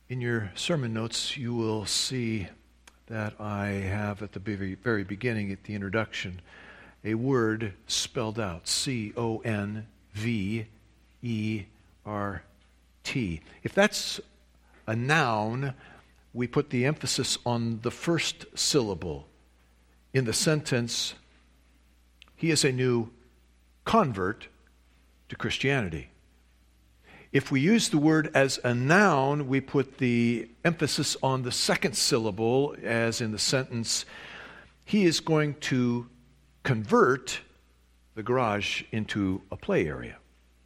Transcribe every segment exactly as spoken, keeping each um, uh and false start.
In your sermon notes, you will see that I have at the very, very beginning, at the introduction, a word spelled out, C O N V E R T. If that's a noun, we put the emphasis on the first syllable. In the sentence, he is a new convert to Christianity. If we use the word as a noun, we put the emphasis on the second syllable, as in the sentence, he is going to convert the garage into a play area.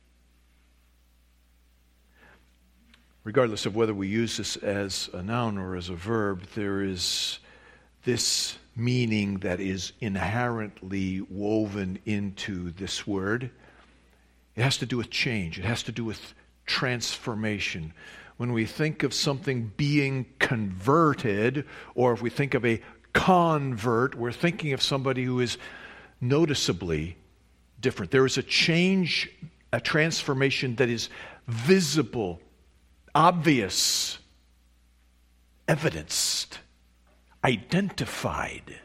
Regardless of whether we use this as a noun or as a verb, there is this meaning that is inherently woven into this word. It has to do with change. It has to do with transformation. When we think of something being converted, or if we think of a convert, we're thinking of somebody who is noticeably different. There is a change, a transformation that is visible, obvious, evidenced, identified.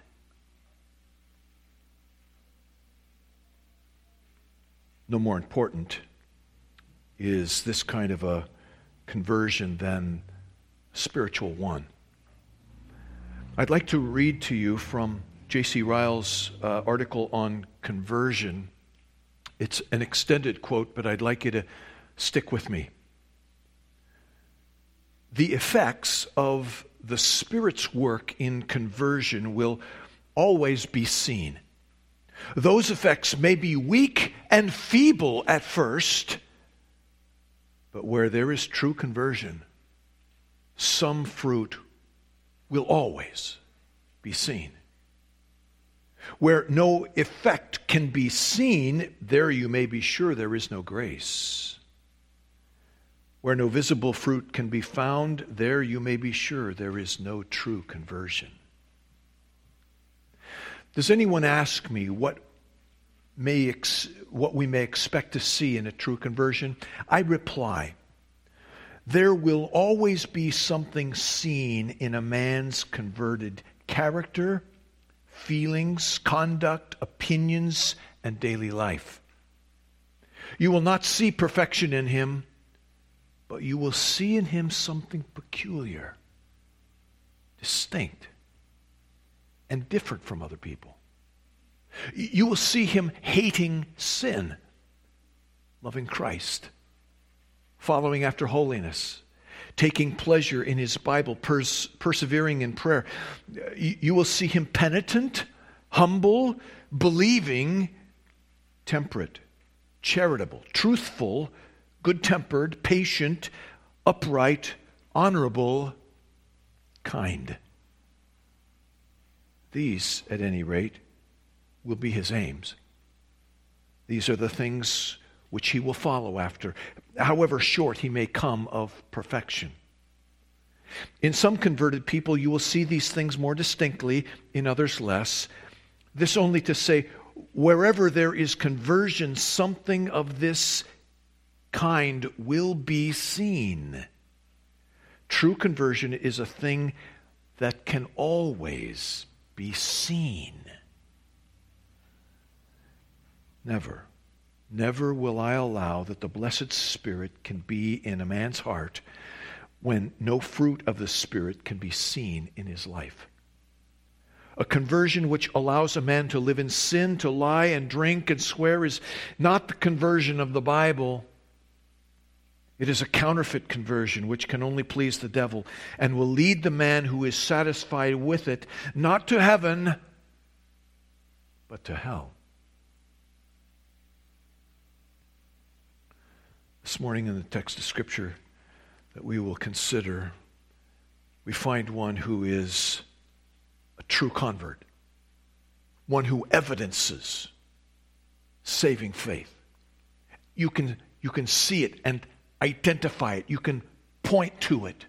No more important is this kind of a conversion than spiritual one. I'd like to read to you from J C Ryle's uh, article on conversion. It's an extended quote, but I'd like you to stick with me. The effects of the Spirit's work in conversion will always be seen. Those effects may be weak and feeble at first, but where there is true conversion, some fruit will always be seen. Where no effect can be seen, there you may be sure there is no grace. Where no visible fruit can be found, there you may be sure there is no true conversion. Does anyone ask me what may ex- what we may expect to see in a true conversion? I reply, there will always be something seen in a man's converted character, feelings, conduct, opinions, and daily life. You will not see perfection in him, but you will see in him something peculiar, distinct, and different from other people. You will see him hating sin, loving Christ, following after holiness, taking pleasure in his Bible, pers- persevering in prayer. You will see him penitent, humble, believing, temperate, charitable, truthful, good-tempered, patient, upright, honorable, kind. These, at any rate, will be his aims. These are the things which he will follow after, however short he may come of perfection. In some converted people, you will see these things more distinctly, in others less. This only to say, wherever there is conversion, something of this kind will be seen. True conversion is a thing that can always be seen. Never, never will I allow that the blessed Spirit can be in a man's heart when no fruit of the Spirit can be seen in his life. A conversion which allows a man to live in sin, to lie and drink and swear, is not the conversion of the Bible. It is a counterfeit conversion which can only please the devil and will lead the man who is satisfied with it not to heaven, but to hell. This morning in the text of Scripture that we will consider, we find one who is a true convert, one who evidences saving faith. You can, you can see it and identify it. You can point to it.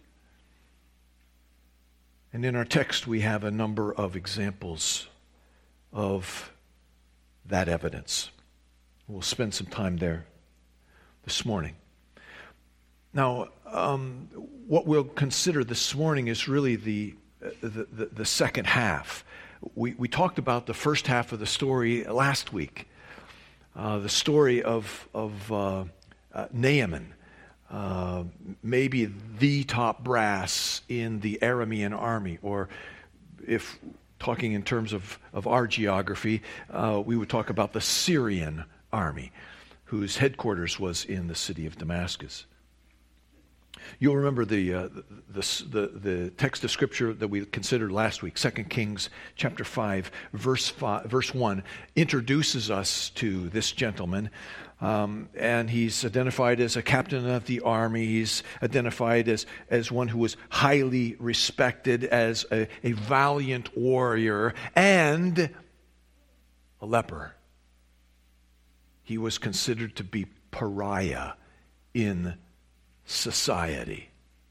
And in our text we have a number of examples of that evidence. We'll spend some time there this morning. Now, um, what we'll consider this morning is really the, the, the, the second half. We, we talked about the first half of the story last week, uh, the story of, of uh, uh, Naaman, uh, maybe the top brass in the Aramean army, or if talking in terms of, of our geography, uh, we would talk about the Syrian army, whose headquarters was in the city of Damascus. You'll remember the, uh, the, the, the text of Scripture that we considered last week, Second Kings chapter five, verse five, verse one, introduces us to this gentleman. Um, and he's identified as a captain of the army. He's identified as, as one who was highly respected, as a, a valiant warrior, and a leper. He was considered to be pariah in society.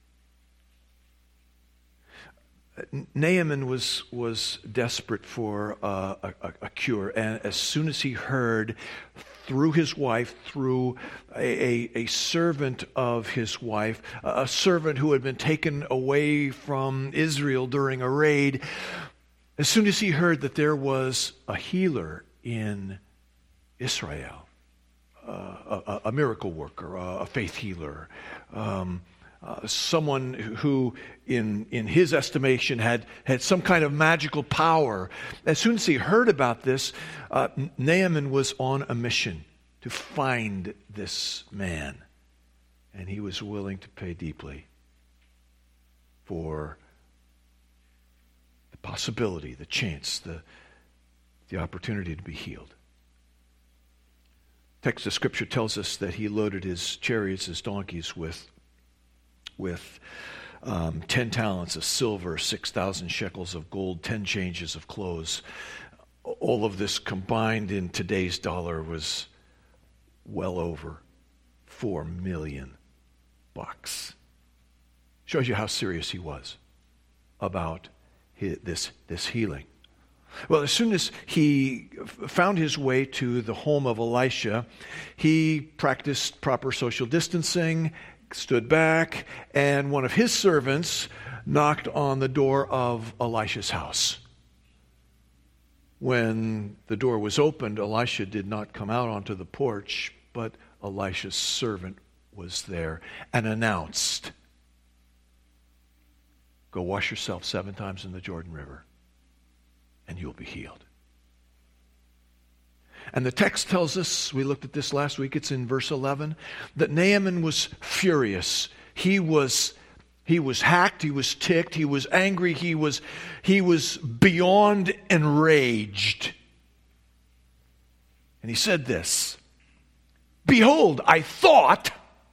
Naaman was was desperate for uh, a, a cure, and as soon as he heard through his wife, through a, a, a servant of his wife, a servant who had been taken away from Israel during a raid, as soon as he heard that there was a healer in Israel, uh, a, a miracle worker, a faith healer, um, uh, someone who, in in his estimation, had, had some kind of magical power. As soon as he heard about this, uh, Naaman was on a mission to find this man. And he was willing to pay deeply for the possibility, the chance, the, the opportunity to be healed. Text of Scripture tells us that he loaded his chariots, his donkeys, with, with um, ten talents of silver, six thousand shekels of gold, ten changes of clothes. All of this combined in today's dollar was well over four million bucks. Shows you how serious he was about his, this, this healing. Well, as soon as he found his way to the home of Elisha, he practiced proper social distancing, stood back, and one of his servants knocked on the door of Elisha's house. When the door was opened, Elisha did not come out onto the porch, but Elisha's servant was there and announced, "Go wash yourself seven times in the Jordan River, and you'll be healed." And the text tells us, we looked at this last week, it's in verse eleven, that Naaman was furious. He was he was hacked, he was ticked, he was angry, he was he was beyond enraged. And he said this, "Behold, I thought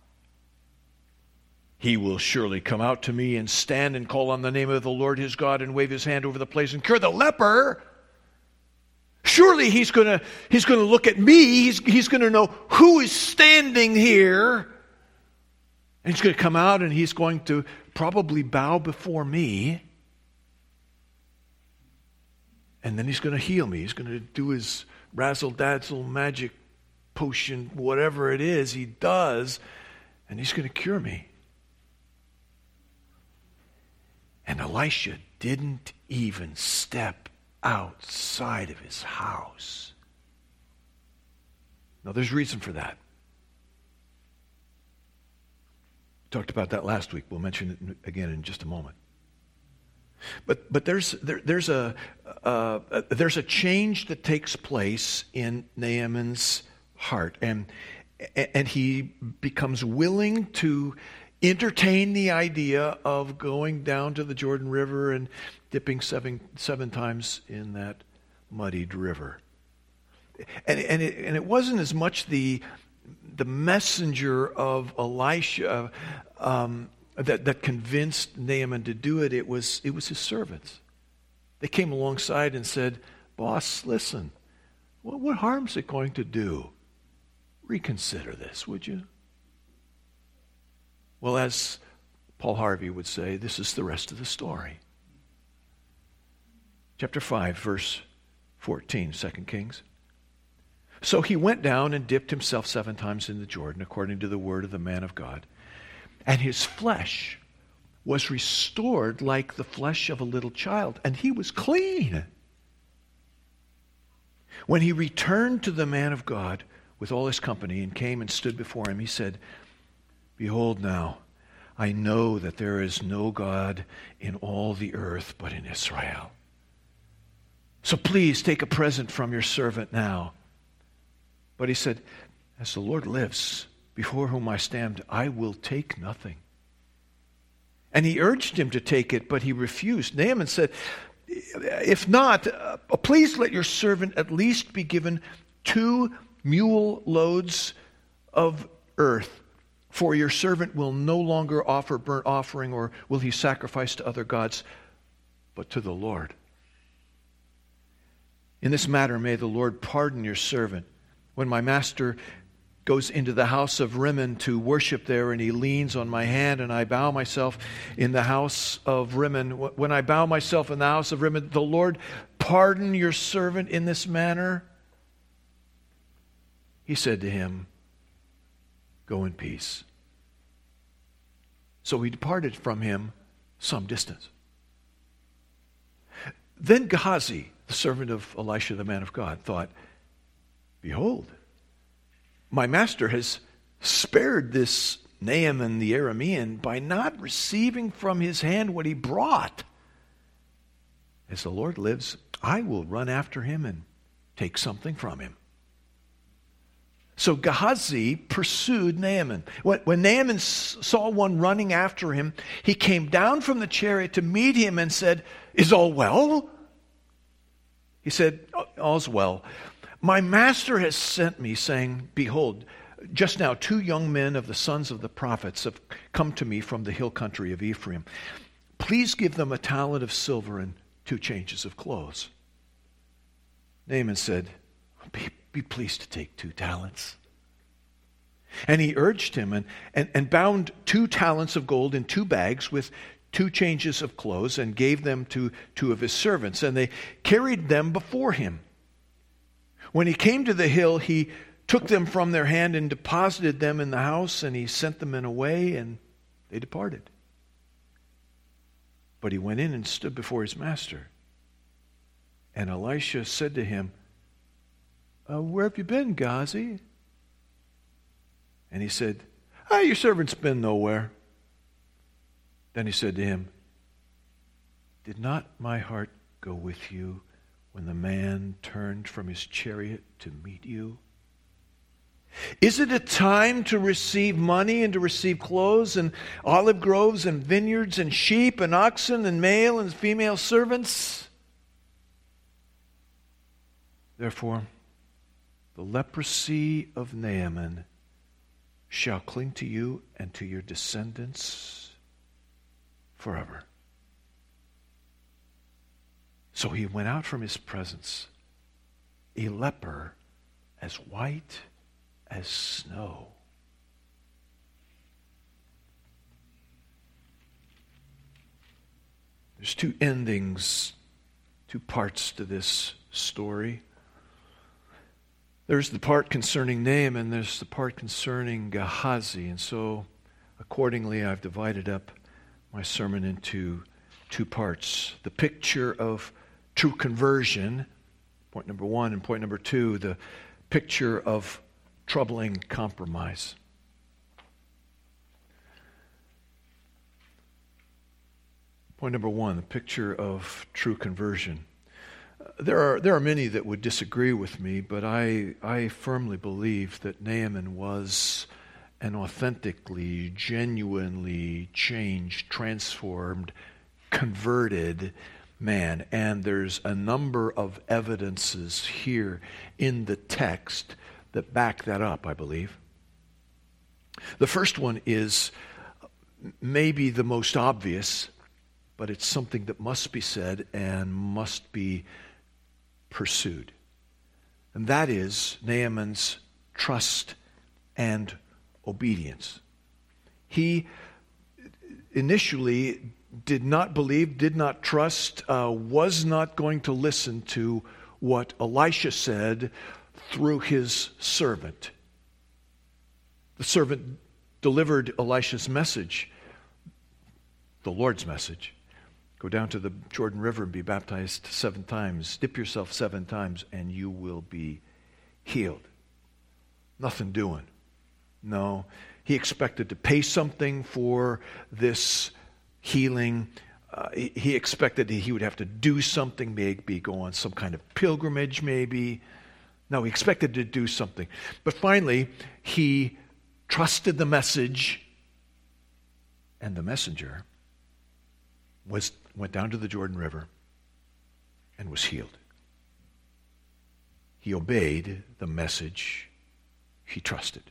he will surely come out to me and stand and call on the name of the Lord his God and wave his hand over the place and cure the leper. Surely he's going to he's going to look at me. He's, he's going to know who is standing here. And he's going to come out and he's going to probably bow before me. And then he's going to heal me. He's going to do his razzle-dazzle magic potion, whatever it is he does, and he's going to cure me." And Elisha didn't even step outside of his house. Now, there's reason for that. We talked about that last week. We'll mention it again in just a moment. But but there's there, there's a uh, there's a change that takes place in Naaman's heart, and and he becomes willing to entertain the idea of going down to the Jordan River and dipping seven seven times in that muddied river. And and it, and it wasn't as much the the messenger of Elisha um, that that convinced Naaman to do it. It was it was his servants. They came alongside and said, "Boss, listen, what, what harm is it going to do? Reconsider this, would you?" Well, as Paul Harvey would say, this is the rest of the story. Chapter five, verse fourteen, Second Kings. "So he went down and dipped himself seven times in the Jordan, according to the word of the man of God. and his flesh was restored like the flesh of a little child, and he was clean. When he returned to the man of God with all his company and came and stood before him, he said, "Behold now, I know that there is no God in all the earth but in Israel. So please take a present from your servant now." But he said, "As the Lord lives, before whom I stand, I will take nothing." And he urged him to take it, but he refused. Naaman said, "If not, uh, please let your servant at least be given two mule loads of earth, for your servant will no longer offer burnt offering, or will he sacrifice to other gods, but to the Lord. In this matter, may the Lord pardon your servant. When my master goes into the house of Rimmon to worship there, and he leans on my hand, and I bow myself in the house of Rimmon. When I bow myself in the house of Rimmon, the Lord pardon your servant in this manner." He said to him, "Go in peace." So he departed from him some distance. Then Gehazi, the servant of Elisha the man of God, thought, "Behold, my master has spared this Naaman the Aramean by not receiving from his hand what he brought. As the Lord lives, I will run after him and take something from him." So Gehazi pursued Naaman. When, when Naaman saw one running after him, he came down from the chariot to meet him and said, "Is all well?" He said, "All's well. My master has sent me, saying, Behold, just now two young men of the sons of the prophets have come to me from the hill country of Ephraim. Please give them a talent of silver and two changes of clothes." Naaman said, Be, be pleased to take two talents. And he urged him and, and, and bound two talents of gold in two bags with two changes of clothes and gave them to two of his servants. And they carried them before him. When he came to the hill, he took them from their hand and deposited them in the house, and he sent them in away, and they departed. But he went in and stood before his master. And Elisha said to him, uh, "Where have you been, Gehazi?" And he said, "Ah, your servant's been nowhere." Then he said to him, "Did not my heart go with you when the man turned from his chariot to meet you? Is it a time to receive money and to receive clothes and olive groves and vineyards and sheep and oxen and male and female servants? Therefore, the leprosy of Naaman shall cling to you and to your descendants forever." So he went out from his presence, a leper as white as snow. There's two endings, two parts to this story. There's the part concerning Naaman, there's the part concerning Gehazi. And so, accordingly, I've divided up my sermon into two parts. The picture of true conversion, point number one, and point number two, the picture of troubling compromise. Point number one, the picture of true conversion. There are there are many that would disagree with me, but I I firmly believe that Naaman was an authentically, genuinely changed, transformed, converted man. And there's a number of evidences here in the text that back that up, I believe. The first one is maybe the most obvious, but it's something that must be said and must be pursued. And that is Naaman's trust and obedience. He initially did not believe, did not trust, uh, was not going to listen to what Elisha said through his servant. The servant delivered Elisha's message, the Lord's message. Go down to the Jordan River and be baptized seven times. Dip yourself seven times and you will be healed. Nothing doing. No. He expected to pay something for this healing. Uh, he, he expected that he would have to do something, maybe go on some kind of pilgrimage maybe. No, he expected to do something. But finally, he trusted the message, and the messenger was went down to the Jordan River and was healed. He obeyed the message he trusted.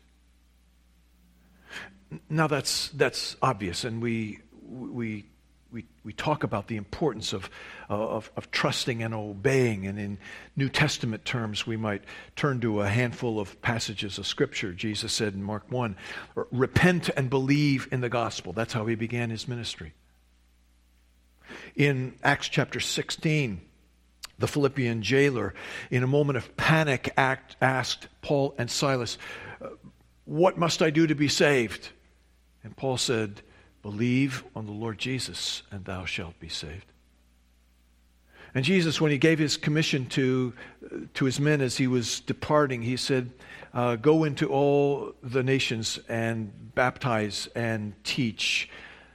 Now that's that's obvious, and we we we we talk about the importance of of of trusting and obeying. And in New Testament terms, we might turn to a handful of passages of Scripture. Jesus said in Mark one, "Repent and believe in the gospel." That's how he began his ministry. In Acts chapter sixteen, the Philippian jailer, in a moment of panic, act, asked Paul and Silas, "What must I do to be saved?" And Paul said, "Believe on the Lord Jesus, and thou shalt be saved." And Jesus, when he gave his commission to, to his men as he was departing, he said, uh, "Go into all the nations and baptize and teach."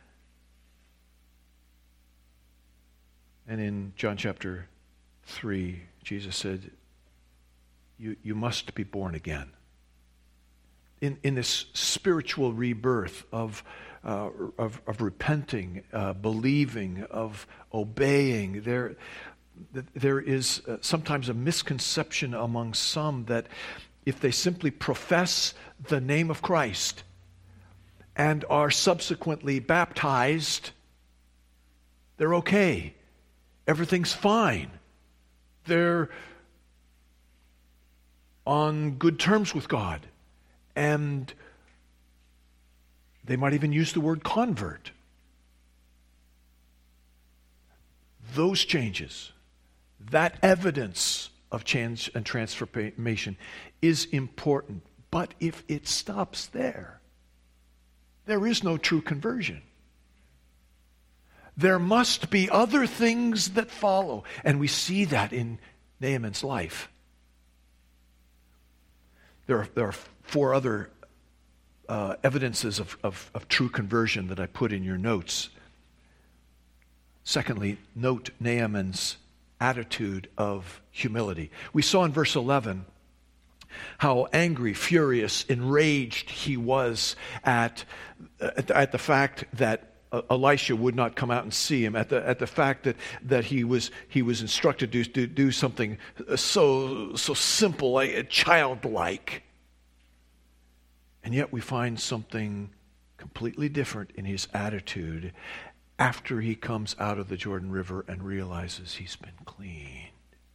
And in John chapter three, Jesus said, you, you must be born again. In, in this spiritual rebirth of, uh, of, of repenting, uh, believing, of obeying, there, there is uh, sometimes a misconception among some that if they simply profess the name of Christ and are subsequently baptized, they're okay. Everything's fine. They're on good terms with God. And they might even use the word convert. Those changes, that evidence of change and transformation is important. But if it stops there, there is no true conversion. There must be other things that follow. And we see that in Naaman's life. There are, there are four other uh, evidences of, of, of true conversion that I put in your notes. Secondly, note Naaman's attitude of humility. We saw in verse eleven how angry, furious, enraged he was at, at, at the fact that Elisha would not come out and see him, at the at the fact that, that he was he was instructed to do, do something so so simple, like, childlike. And yet we find something completely different in his attitude after he comes out of the Jordan River and realizes he's been cleaned.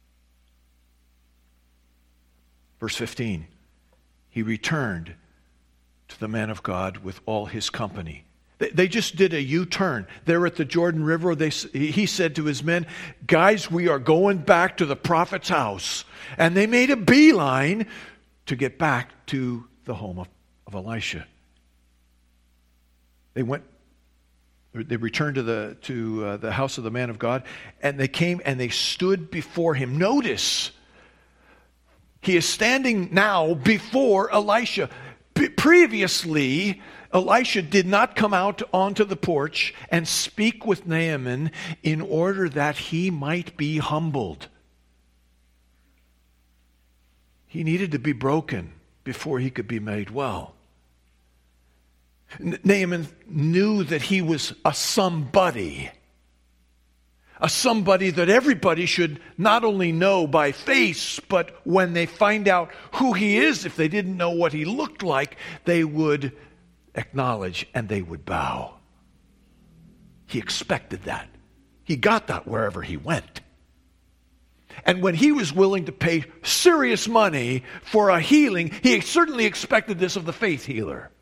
Verse fifteen, he returned to the man of God with all his company. They just did a U-turn. They're at the Jordan River. They, he said to his men, "Guys, we are going back to the prophet's house." And they made a beeline to get back to the home of, of Elisha. They went, they returned to the to uh, the house of the man of God, and they came and they stood before him. Notice, he is standing now before Elisha. P- previously, Elisha did not come out onto the porch and speak with Naaman in order that he might be humbled. He needed to be broken before he could be made well. Naaman knew that he was a somebody. A somebody that everybody should not only know by face, but when they find out who he is, if they didn't know what he looked like, they would acknowledge and they would bow. He expected that. He got that wherever he went. And when he was willing to pay serious money for a healing, he certainly expected this of the faith healer.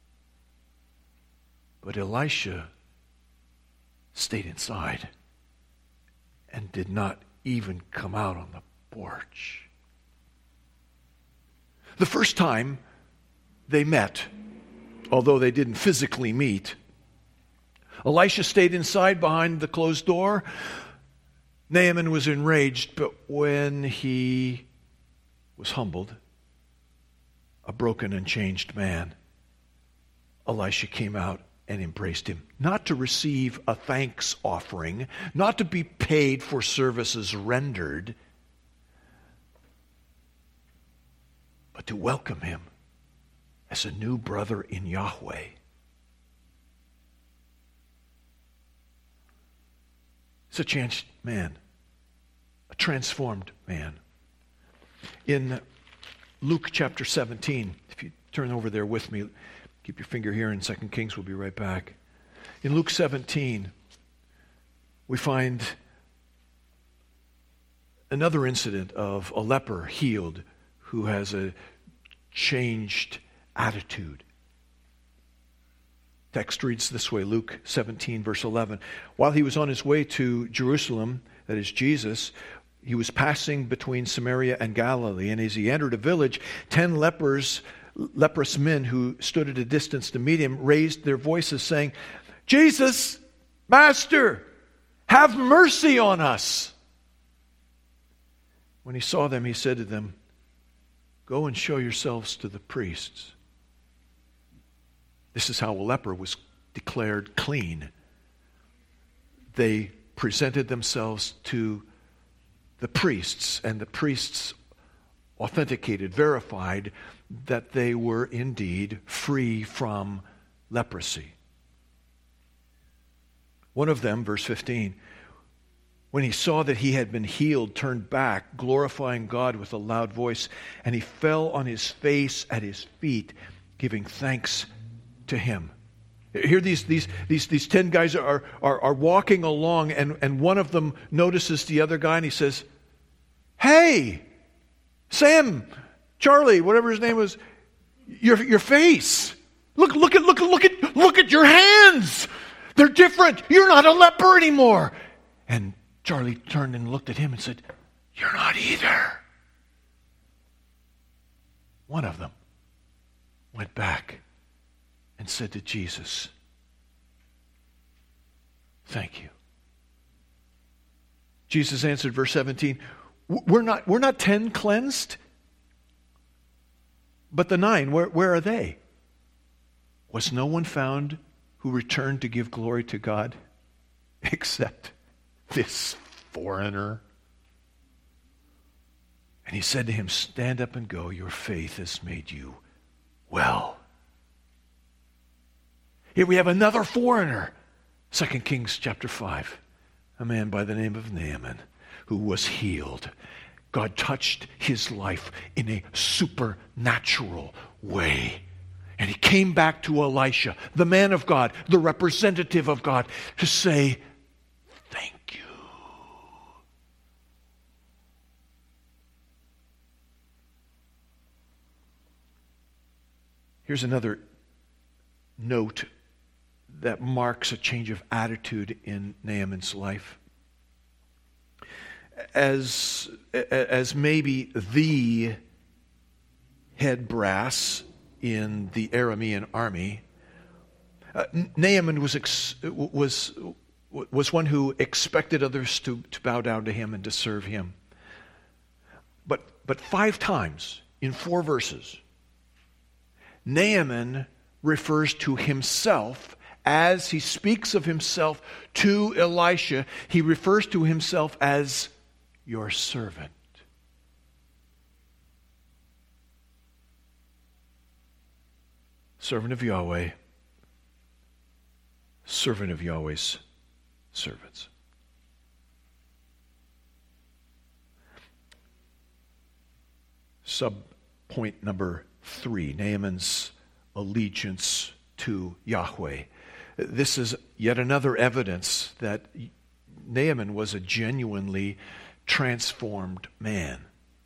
But Elisha stayed inside and did not even come out on the porch. The first time they met, although they didn't physically meet. Elisha stayed inside behind the closed door. Naaman was enraged, but when he was humbled, a broken and changed man, Elisha came out and embraced him, not to receive a thanks offering, not to be paid for services rendered, but to welcome him as a new brother in Yahweh. It's a changed man, a transformed man. In Luke chapter seventeen, if you turn over there with me, keep your finger here in Second Kings, we'll be right back. In Luke seventeen, we find another incident of a leper healed who has a changed attitude. Text reads this way, Luke seventeen, verse eleven. While he was on his way to Jerusalem, that is Jesus, he was passing between Samaria and Galilee, and as he entered a village, ten lepers, leprous men who stood at a distance to meet him raised their voices saying, "Jesus, Master, have mercy on us." When he saw them, he said to them, "Go and show yourselves to the priests." This is how a leper was declared clean. They presented themselves to the priests, and the priests authenticated, verified that they were indeed free from leprosy. One of them, verse fifteen, when he saw that he had been healed, turned back, glorifying God with a loud voice, and he fell on his face at his feet, giving thanks to him. Here these these these these ten guys are are, are walking along, and, and one of them notices the other guy and he says, "Hey, Sam, Charlie, whatever his name was, your your face. Look, look at look look at look at your hands. They're different. You're not a leper anymore." And Charlie turned and looked at him and said, "You're not either." One of them went back and said to Jesus, "Thank you." Jesus answered, verse seventeen, We're not, we're not ten cleansed, but the nine, where, where are they? Was no one found who returned to give glory to God except this foreigner? And he said to him, "Stand up and go. Your faith has made you well." Here we have another foreigner. Second Kings chapter five. A man by the name of Naaman who was healed. God touched his life in a supernatural way. And he came back to Elisha, the man of God, the representative of God, to say, "Thank you." Here's another note that marks a change of attitude in Naaman's life. As, as maybe the head brass in the Aramean army, uh, Naaman was, ex, was, was one who expected others to, to bow down to him and to serve him. But, but five times in four verses, Naaman refers to himself. As he speaks of himself to Elisha, he refers to himself as your servant. Servant of Yahweh, servant of Yahweh's servants. Sub-point number three, Naaman's allegiance to Yahweh. This is yet another evidence that Naaman was a genuinely transformed man.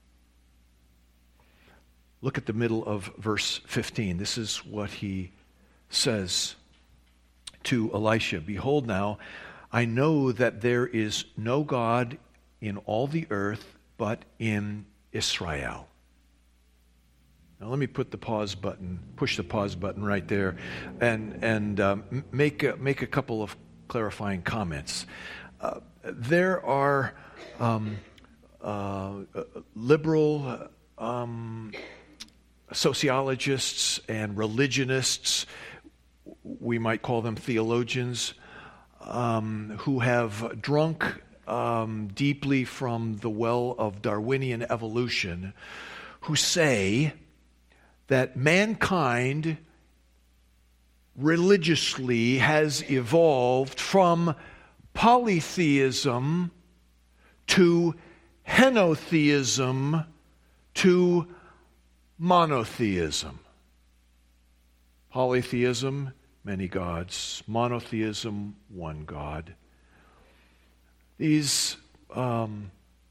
Look at the middle of verse fifteen. This is what he says to Elisha. "Behold now, I know that there is no God in all the earth but in Israel." Now let me put the pause button, push the pause button right there, and and um, make a, make a couple of clarifying comments. Uh, there are um, uh, liberal um, sociologists and religionists, we might call them theologians, um, who have drunk um, deeply from the well of Darwinian evolution, who say that mankind religiously has evolved from polytheism to henotheism to monotheism. Polytheism, many gods. Monotheism, one God. These um,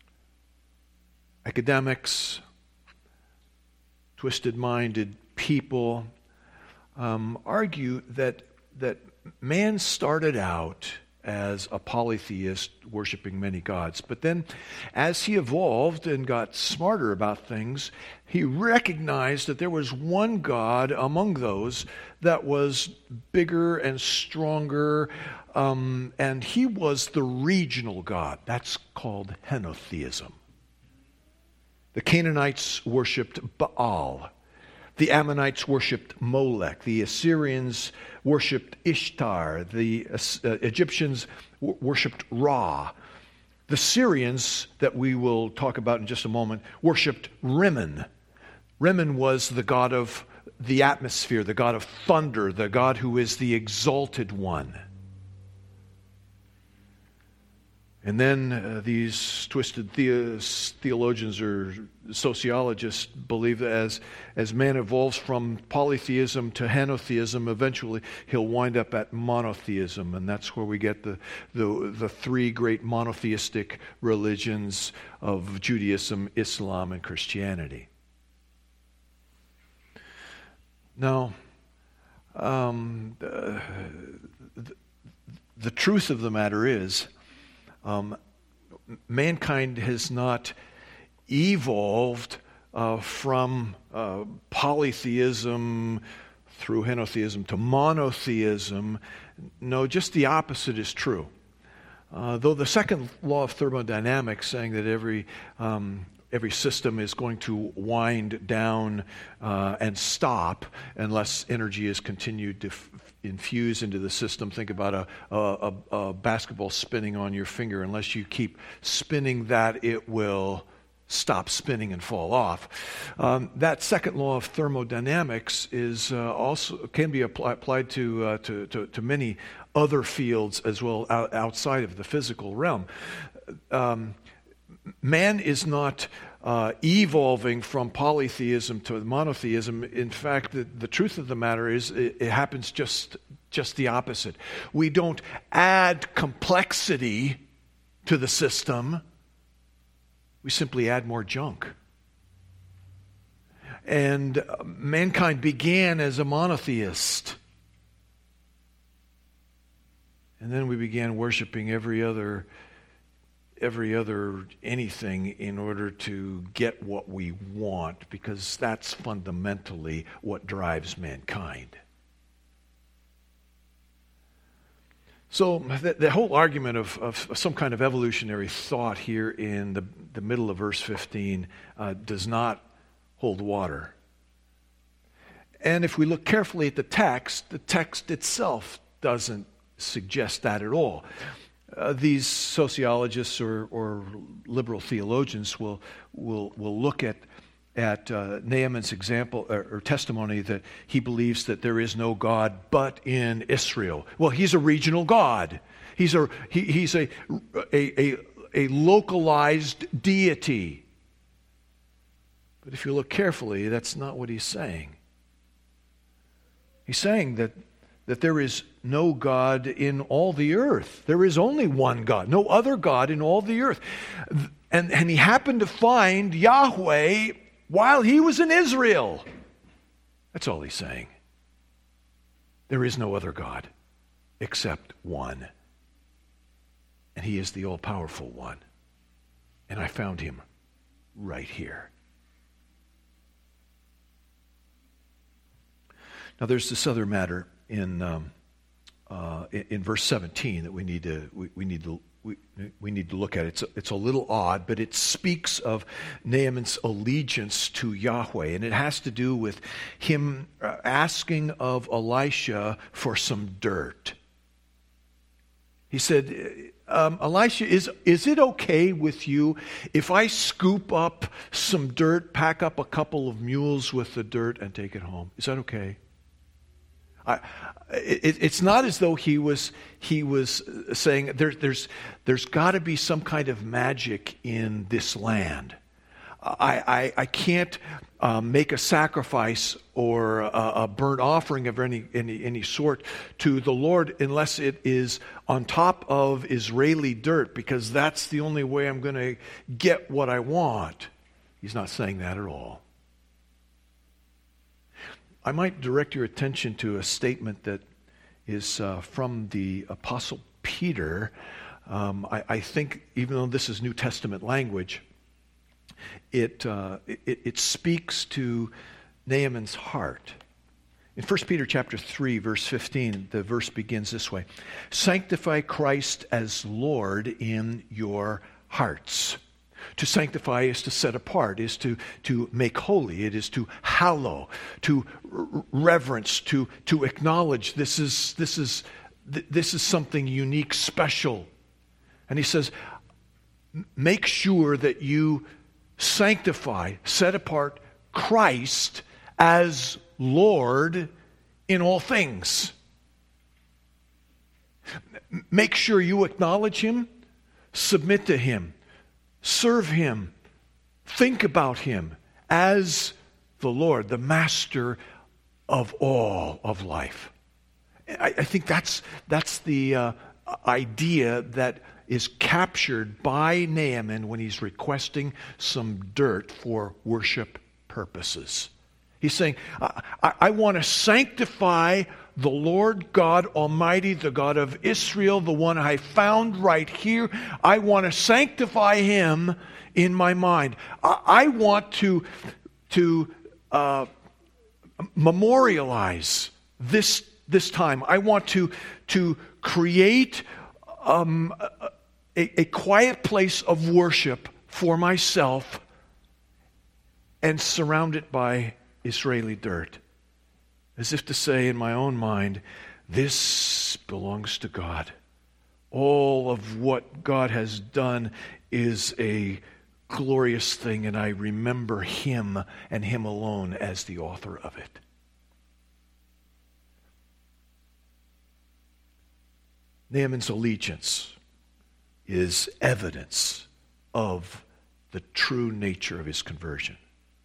academics, twisted-minded people um, argue that that man started out as a polytheist worshiping many gods, but then as he evolved and got smarter about things, he recognized that there was one God among those that was bigger and stronger, um, and he was the regional God. That's called henotheism. The Canaanites worshipped Baal. The Ammonites worshipped Molech. The Assyrians worshipped Ishtar. The uh, Egyptians w- worshipped Ra. The Syrians, that we will talk about in just a moment, worshipped Rimmon. Rimmon was the god of the atmosphere, the god of thunder, the god who is the exalted one. And then uh, these twisted the- theologians or sociologists believe that as, as man evolves from polytheism to henotheism, eventually he'll wind up at monotheism. And that's where we get the, the, the three great monotheistic religions of Judaism, Islam, and Christianity. Now, um, the, the, the truth of the matter is, Um, mankind has not evolved uh, from uh, polytheism through henotheism to monotheism. No, just the opposite is true. Uh, though the second law of thermodynamics, saying that every um, every system is going to wind down uh, and stop unless energy is continued to f- infuse into the system. Think about a, a, a basketball spinning on your finger. Unless you keep spinning that, it will stop spinning and fall off. Um, that second law of thermodynamics is uh, also can be apply, applied to, uh, to, to to many other fields as well out, outside of the physical realm. Um, man is not uh, evolving from polytheism to monotheism. In fact, the, the truth of the matter is it, it happens just just the opposite. We don't add complexity to the system. We simply add more junk. And uh, mankind began as a monotheist. And then we began worshiping every other every other anything in order to get what we want, because that's fundamentally what drives mankind. So the, the whole argument of, of some kind of evolutionary thought here in the, the middle of verse fifteen uh, does not hold water. And if we look carefully at the text, the text itself doesn't suggest that at all. Uh, these sociologists or, or liberal theologians will will will look at at uh, Naaman's example or, or testimony that he believes that there is no God but in Israel. Well, he's a regional God. He's a he, he's a, a a a localized deity. But if you look carefully, that's not what he's saying. He's saying that that there is no God in all the earth. There is only one God, no other God in all the earth. And, and he happened to find Yahweh while he was in Israel. That's all he's saying. There is no other God except one. And he is the all-powerful one. And I found him right here. Now, there's this other matter in um, uh, in, in verse seventeen that we need to we, we need to we, we need to look at. It's a, it's a little odd, but it speaks of Naaman's allegiance to Yahweh, and it has to do with him asking of Elisha for some dirt. He said, um, Elisha, is, is it okay with you if I scoop up some dirt, pack up a couple of mules with the dirt, and take it home? Is that okay? I, it, it's not as though he was he was saying there, there's there's got to be some kind of magic in this land. I, I, I can't um, make a sacrifice or a, a burnt offering of any, any any sort to the Lord unless it is on top of Israeli dirt, because that's the only way I'm going to get what I want. He's not saying that at all. I might direct your attention to a statement that is uh, from the Apostle Peter. Um, I, I think, even though this is New Testament language, it, uh, it it speaks to Naaman's heart. In First Peter chapter three, verse fifteen, the verse begins this way: "Sanctify Christ as Lord in your hearts." To sanctify is to set apart, is to, to make holy, it is to hallow, to r- reverence, to, to acknowledge this is, this, is, th- this is something unique, special. And he says, make sure that you sanctify, set apart Christ as Lord in all things. Make sure you acknowledge Him, submit to Him, serve Him, think about Him as the Lord, the master of all of life. I, I think that's, that's the uh, idea that is captured by Naaman when he's requesting some dirt for worship purposes. He's saying, I, I, I want to sanctify the Lord God Almighty, the God of Israel, the one I found right here. I want to sanctify Him in my mind. I, I want to, to uh, memorialize this, this time. I want to, to create um, a, a quiet place of worship for myself and surround it by Israeli dirt. As if to say in my own mind, this belongs to God. All of what God has done is a glorious thing, and I remember Him and Him alone as the author of it. Naaman's allegiance is evidence of the true nature of his conversion.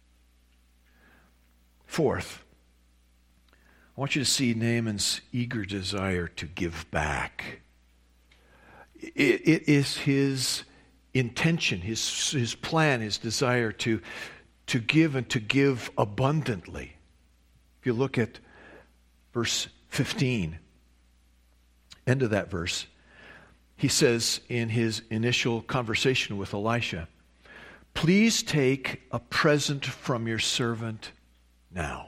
Fourth, I want you to see Naaman's eager desire to give back. It, it is his intention, his, his plan, his desire to, to give and to give abundantly. If you look at verse fifteen, end of that verse, he says in his initial conversation with Elisha, "Please take a present from your servant now."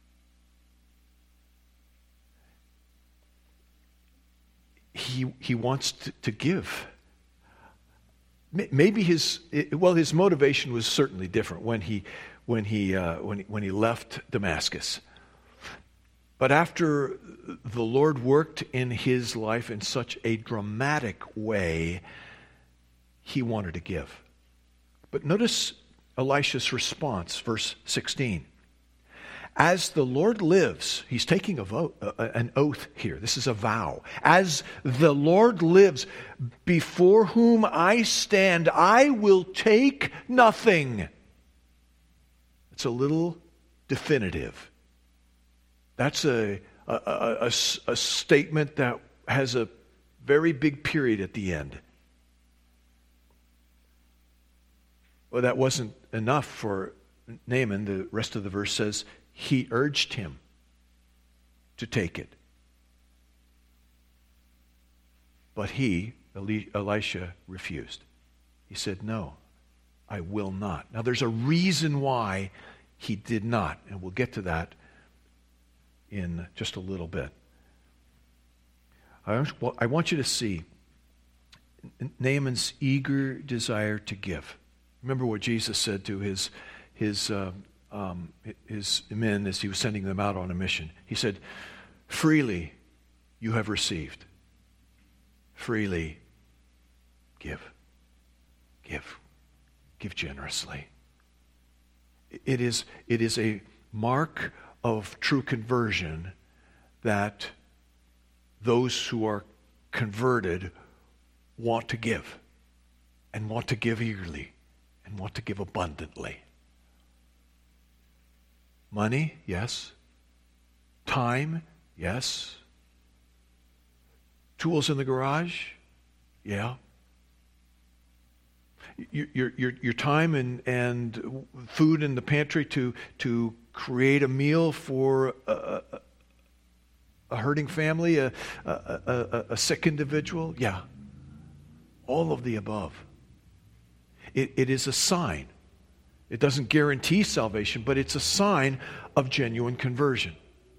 He he wants to, to give. Maybe his well, his motivation was certainly different when he when he uh, when he, when he left Damascus. But after the Lord worked in his life in such a dramatic way, he wanted to give. But notice Elisha's response, verse sixteen. "As the Lord lives," he's taking a vote, uh, an oath here. This is a vow. "As the Lord lives, before whom I stand, I will take nothing." It's a little definitive. That's a, a, a, a, a statement that has a very big period at the end. Well, that wasn't enough for Naaman. The rest of the verse says, he urged him to take it. But he, Elisha, refused. He said, "No, I will not." Now there's a reason why he did not, and we'll get to that in just a little bit. I, well, I want you to see Naaman's eager desire to give. Remember what Jesus said to his his uh, um, his men as he was sending them out on a mission. He said, "Freely you have received. Freely give. Give. Give generously." It is, it is a mark of true conversion that those who are converted want to give, and want to give eagerly, and want to give abundantly. Money, yes. Time, yes. Tools in the garage, yeah. Your, your, your time and, and food in the pantry to, to create a meal for a, a, a hurting family, a, a, a, a sick individual, yeah. All of the above. It, it is a sign. It doesn't guarantee salvation, but it's a sign of genuine conversion.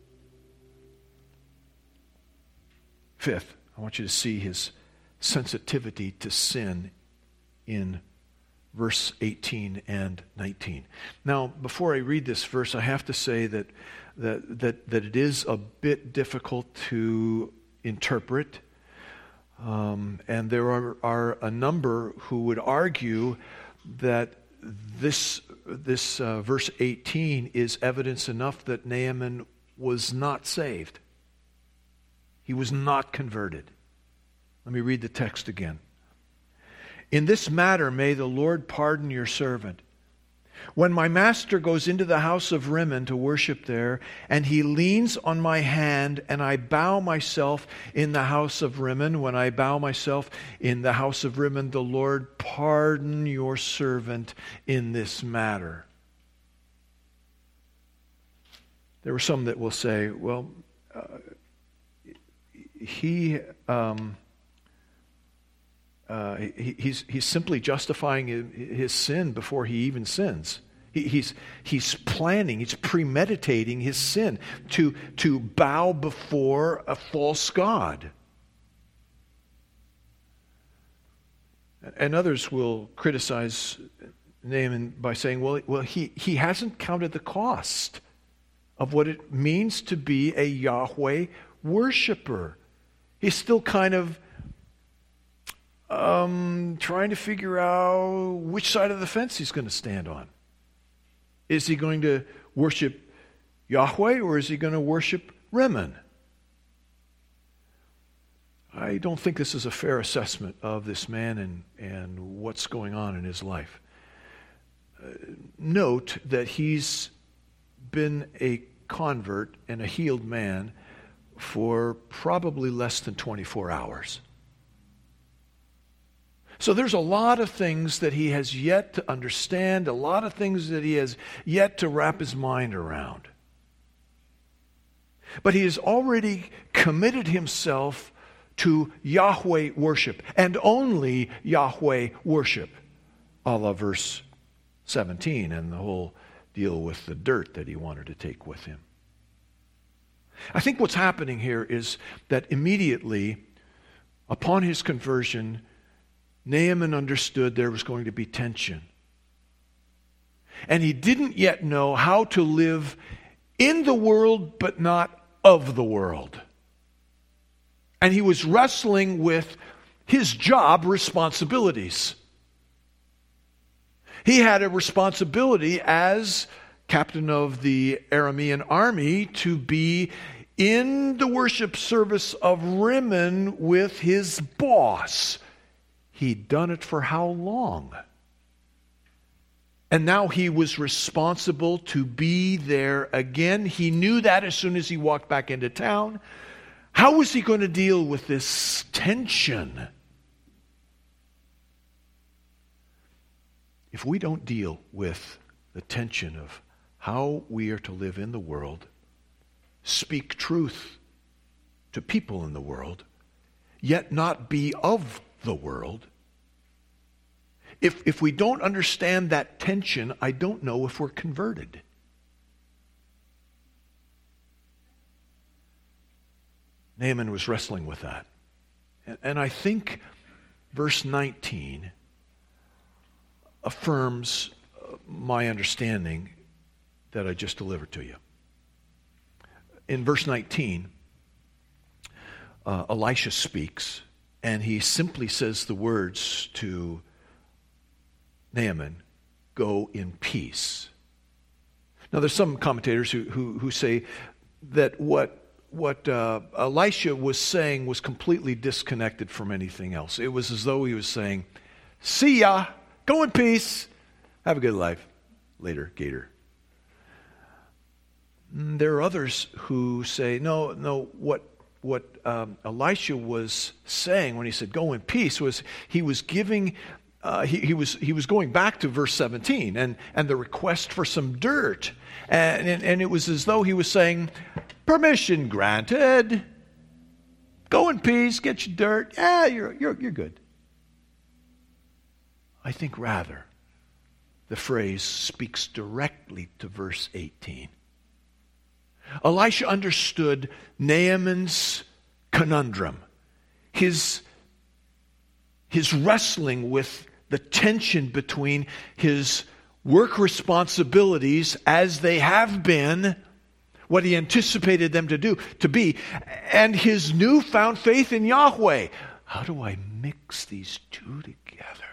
Fifth, I want you to see his sensitivity to sin in verse eighteen and nineteen. Now, before I read this verse, I have to say that that that, that it is a bit difficult to interpret. Um, and there are, are a number who would argue that this this uh, verse eighteen is evidence enough that Naaman was not saved. He was not converted. Let me read the text again. "In this matter may the Lord pardon your servant. When my master goes into the house of Rimmon to worship there, and he leans on my hand, and I bow myself in the house of Rimmon, when I bow myself in the house of Rimmon, the Lord pardon your servant in this matter." There are some that will say, well, uh, he... Um, Uh, he, he's, he's simply justifying his sin before he even sins. He, he's, he's planning, he's premeditating his sin to, to bow before a false god. And others will criticize Naaman by saying, well, well he, he hasn't counted the cost of what it means to be a Yahweh worshiper. He's still kind of Um, trying to figure out which side of the fence he's going to stand on. Is he going to worship Yahweh, or is he going to worship Rimmon? I don't think this is a fair assessment of this man and, and what's going on in his life. Uh, note that he's been a convert and a healed man for probably less than twenty-four hours. So there's a lot of things that he has yet to understand, a lot of things that he has yet to wrap his mind around. But he has already committed himself to Yahweh worship, and only Yahweh worship, a la verse seventeen and the whole deal with the dirt that he wanted to take with him. I think what's happening here is that immediately upon his conversion, Naaman understood there was going to be tension. And he didn't yet know how to live in the world, but not of the world. And he was wrestling with his job responsibilities. He had a responsibility as captain of the Aramean army to be in the worship service of Rimmon with his boss. He'd done it for how long? And now he was responsible to be there again. He knew that as soon as he walked back into town. How was he going to deal with this tension? If we don't deal with the tension of how we are to live in the world, speak truth to people in the world, yet not be of the world. If, if we don't understand that tension, I don't know if we're converted. Naaman was wrestling with that. And, and I think verse nineteen affirms my understanding that I just delivered to you. In verse nineteen, uh, Elisha speaks, and he simply says the words to Naaman, "Go in peace." Now, there's some commentators who, who, who say that what, what uh, Elisha was saying was completely disconnected from anything else. It was as though he was saying, "See ya, go in peace, have a good life. Later, Gator." There are others who say, no, no, what, what um, Elisha was saying when he said, "Go in peace," was he was giving Uh, he, he was he was going back to verse seventeen and, and the request for some dirt. And, and, and it was as though he was saying, "Permission granted. Go in peace, get your dirt. Yeah, you're, you're, you're good." I think rather the phrase speaks directly to verse eighteen. Elisha understood Naaman's conundrum, his, his wrestling with the tension between his work responsibilities as they have been, what he anticipated them to do, to be, and his newfound faith in Yahweh. How do I mix these two together?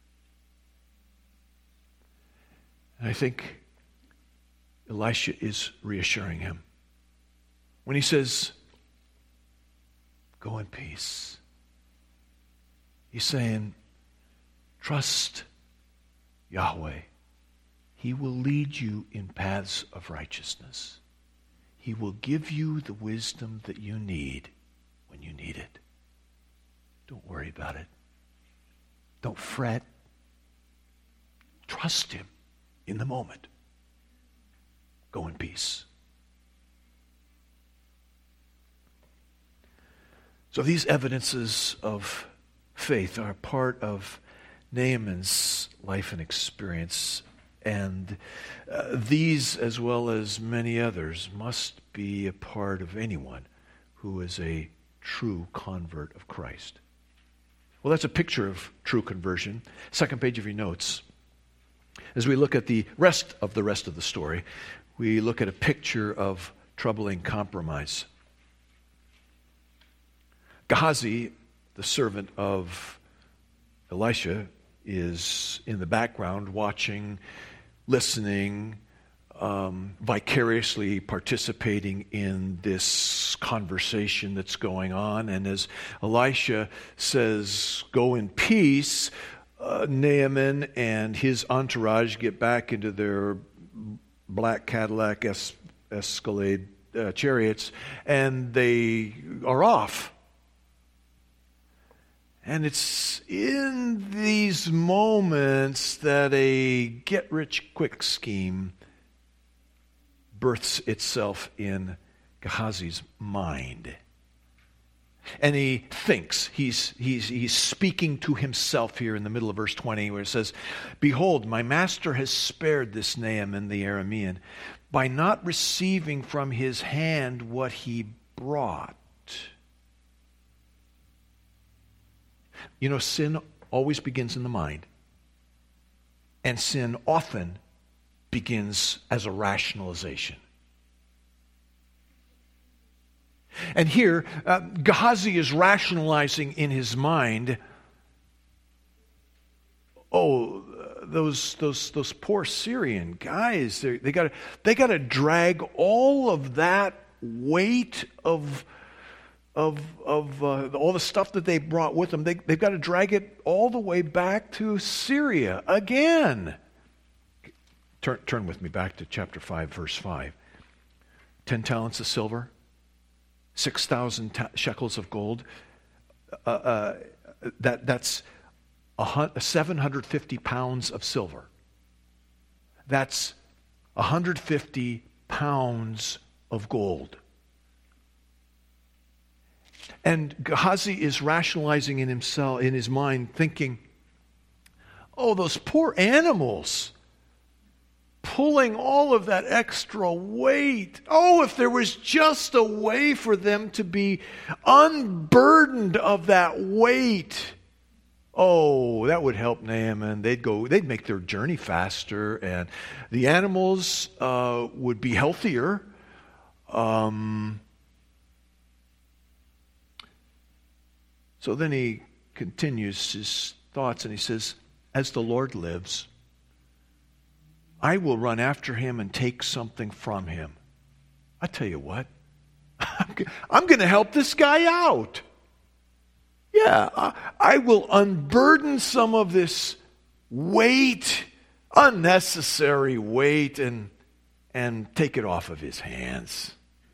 And I think Elisha is reassuring him when he says, "Go in peace." He's saying, trust Yahweh. He will lead you in paths of righteousness. He will give you the wisdom that you need when you need it. Don't worry about it. Don't fret. Trust him in the moment. Go in peace. So these evidences of faith are part of Naaman's life and experience, and uh, these, as well as many others, must be a part of anyone who is a true convert of Christ. Well, that's a picture of true conversion. Second page of your notes. As we look at the rest of the rest of the story, we look at a picture of troubling compromise. Gehazi, the servant of Elisha, is in the background watching, listening, um, vicariously participating in this conversation that's going on. And as Elisha says, "Go in peace," uh, Naaman and his entourage get back into their black Cadillac es- Escalade uh, chariots, and they are off. And it's in these moments that a get-rich-quick scheme births itself in Gehazi's mind. And he thinks, he's, he's, he's speaking to himself here in the middle of verse twenty, where it says, "Behold, my master has spared this Naaman the Aramean by not receiving from his hand what he brought." You know, sin always begins in the mind. And sin often begins as a rationalization. And here, uh, Gehazi is rationalizing in his mind, oh, those those those poor Syrian guys, they they got they got to drag all of that weight of of of uh, all the stuff that they brought with them. They they've got to drag it all the way back to Syria again. Turn turn with me back to chapter five, verse five. Ten talents of silver, six thousand ta- shekels of gold. Uh, uh, that that's a hun- seven hundred fifty pounds of silver. That's one hundred fifty pounds of gold. And Gehazi is rationalizing in himself, in his mind, thinking, "Oh, those poor animals, pulling all of that extra weight. Oh, if there was just a way for them to be unburdened of that weight. Oh, that would help Naaman. They'd go, they'd make their journey faster, and the animals uh, would be healthier. Um, so then he continues his thoughts, and he says, as the Lord lives, I will run after him and take something from him. I tell you what, I'm going to help this guy out. Yeah, I, I will unburden some of this weight, unnecessary weight, and, and take it off of his hands.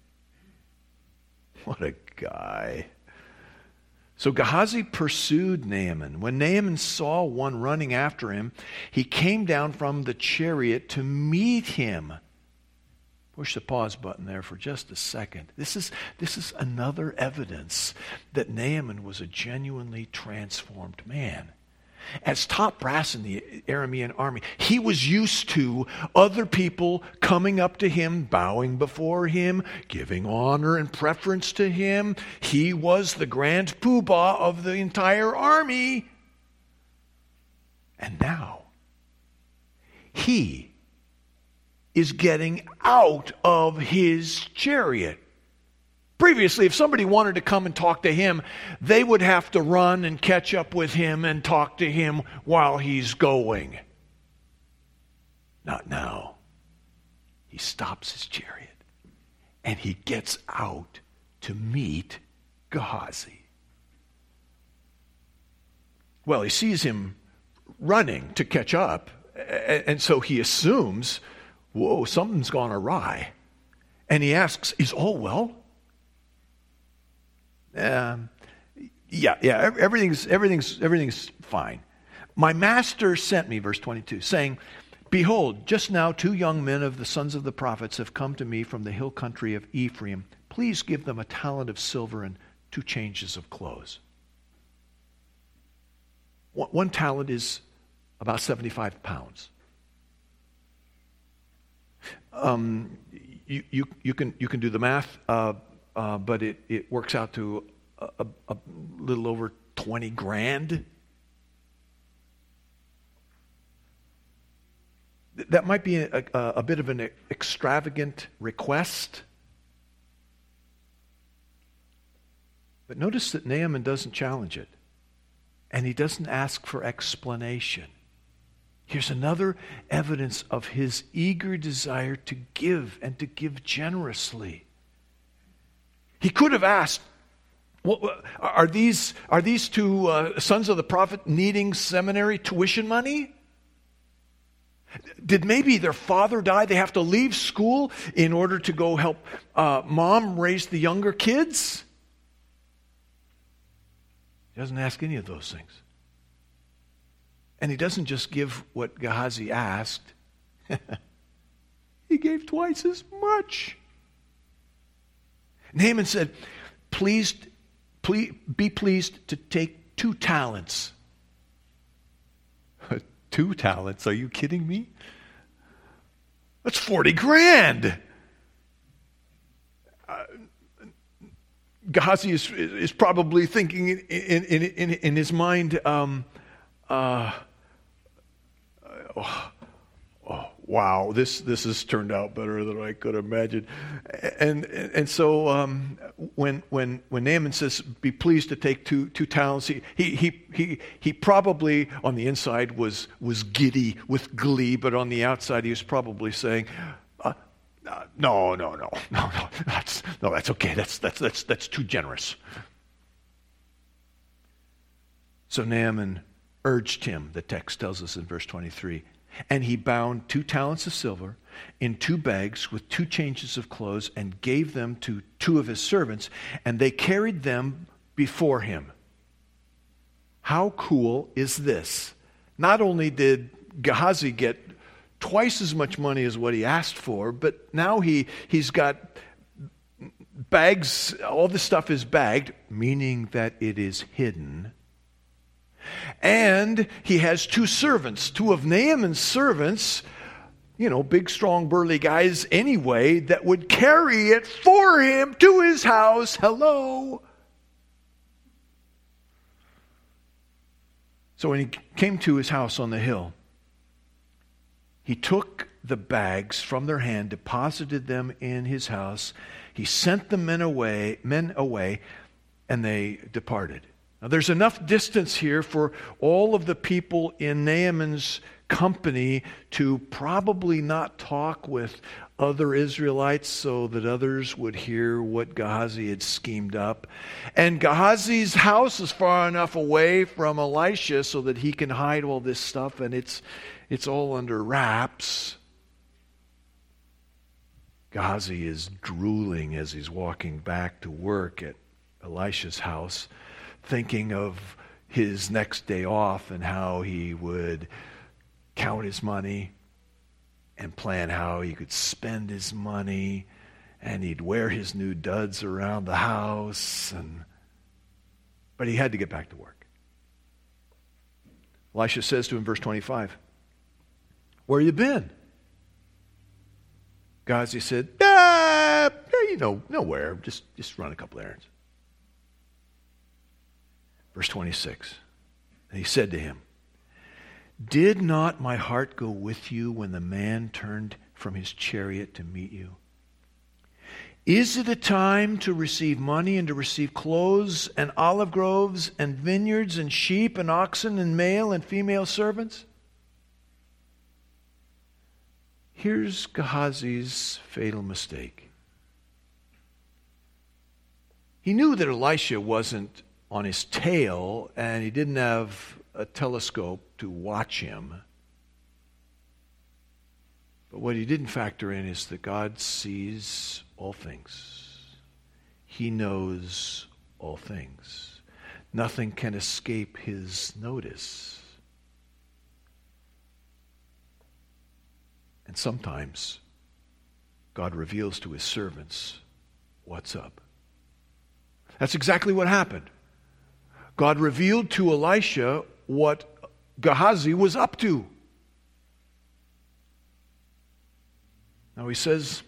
What a guy. So Gehazi pursued Naaman. When Naaman saw one running after him, he came down from the chariot to meet him. Push the pause button there for just a second. This is, this is another evidence that Naaman was a genuinely transformed man. As top brass in the Aramean army, he was used to other people coming up to him, bowing before him, giving honor and preference to him. He was the grand poobah of the entire army. And now, he is getting out of his chariot. Previously, if somebody wanted to come and talk to him, they would have to run and catch up with him and talk to him while he's going. Not now. He stops his chariot and he gets out to meet Gehazi. Well, he sees him running to catch up, and so he assumes, whoa, something's gone awry. And he asks, is all well? Um, yeah, yeah, everything's, everything's, everything's fine. My master sent me, verse twenty-two, saying, behold, just now two young men of the sons of the prophets have come to me from the hill country of Ephraim. Please give them a talent of silver and two changes of clothes. One, one talent is about seventy-five pounds. Um, you, you, you can, you can do the math, uh, Uh, but it, it works out to a, a, a little over twenty grand. That might be a, a, a bit of an extravagant request. But notice that Naaman doesn't challenge it. And he doesn't ask for explanation. Here's another evidence of his eager desire to give and to give generously. He could have asked, well, are these, are these two uh, sons of the prophet needing seminary tuition money? Did maybe their father die? They have to leave school in order to go help uh, mom raise the younger kids? He doesn't ask any of those things. And he doesn't just give what Gehazi asked. He gave twice as much. Naaman said, please, please, be pleased to take two talents. Two talents? Are you kidding me? That's forty grand. Uh, Gehazi is, is probably thinking in, in, in, in his mind, um, uh, oh, oh, wow, this this has turned out better than I could imagine. And and so um, when when when Naaman says, "Be pleased to take two two talents," he he he he, he probably on the inside was was giddy with glee, but on the outside he was probably saying, uh, uh, "No, no, no, no, no, that's no, that's okay. That's that's that's that's too generous." So Naaman urged him. The text tells us in verse twenty-three. And he bound two talents of silver in two bags with two changes of clothes and gave them to two of his servants, and they carried them before him. How cool is this? Not only did Gehazi get twice as much money as what he asked for, but now he, he's got bags, all this stuff is bagged, meaning that it is hidden. And he has two servants, two of Naaman's servants, you know, big, strong, burly guys anyway that would carry it for him to his house. Hello. So when he came to his house on the hill, he took the bags from their hand, deposited them in his house. He sent the men away, men away, and they departed. Now there's enough distance here for all of the people in Naaman's company to probably not talk with other Israelites so that others would hear what Gehazi had schemed up. And Gehazi's house is far enough away from Elisha so that he can hide all this stuff, and it's it's all under wraps. Gehazi is drooling as he's walking back to work at Elisha's house, thinking of his next day off and how he would count his money and plan how he could spend his money, and he'd wear his new duds around the house. And but he had to get back to work. Elisha says to him, verse twenty-five, "Where you been?" Gehazi said, ah, you know, nowhere. Just, just run a couple errands. Verse twenty-six, and he said to him, "Did not my heart go with you when the man turned from his chariot to meet you? Is it a time to receive money and to receive clothes and olive groves and vineyards and sheep and oxen and male and female servants?" Here's Gehazi's fatal mistake. He knew that Elisha wasn't on his tail and he didn't have a telescope to watch him. But what he didn't factor in is that God sees all things. He knows all things. Nothing can escape his notice. And sometimes God reveals to his servants what's up. That's exactly what happened. God revealed to Elisha what Gehazi was up to. Now he says,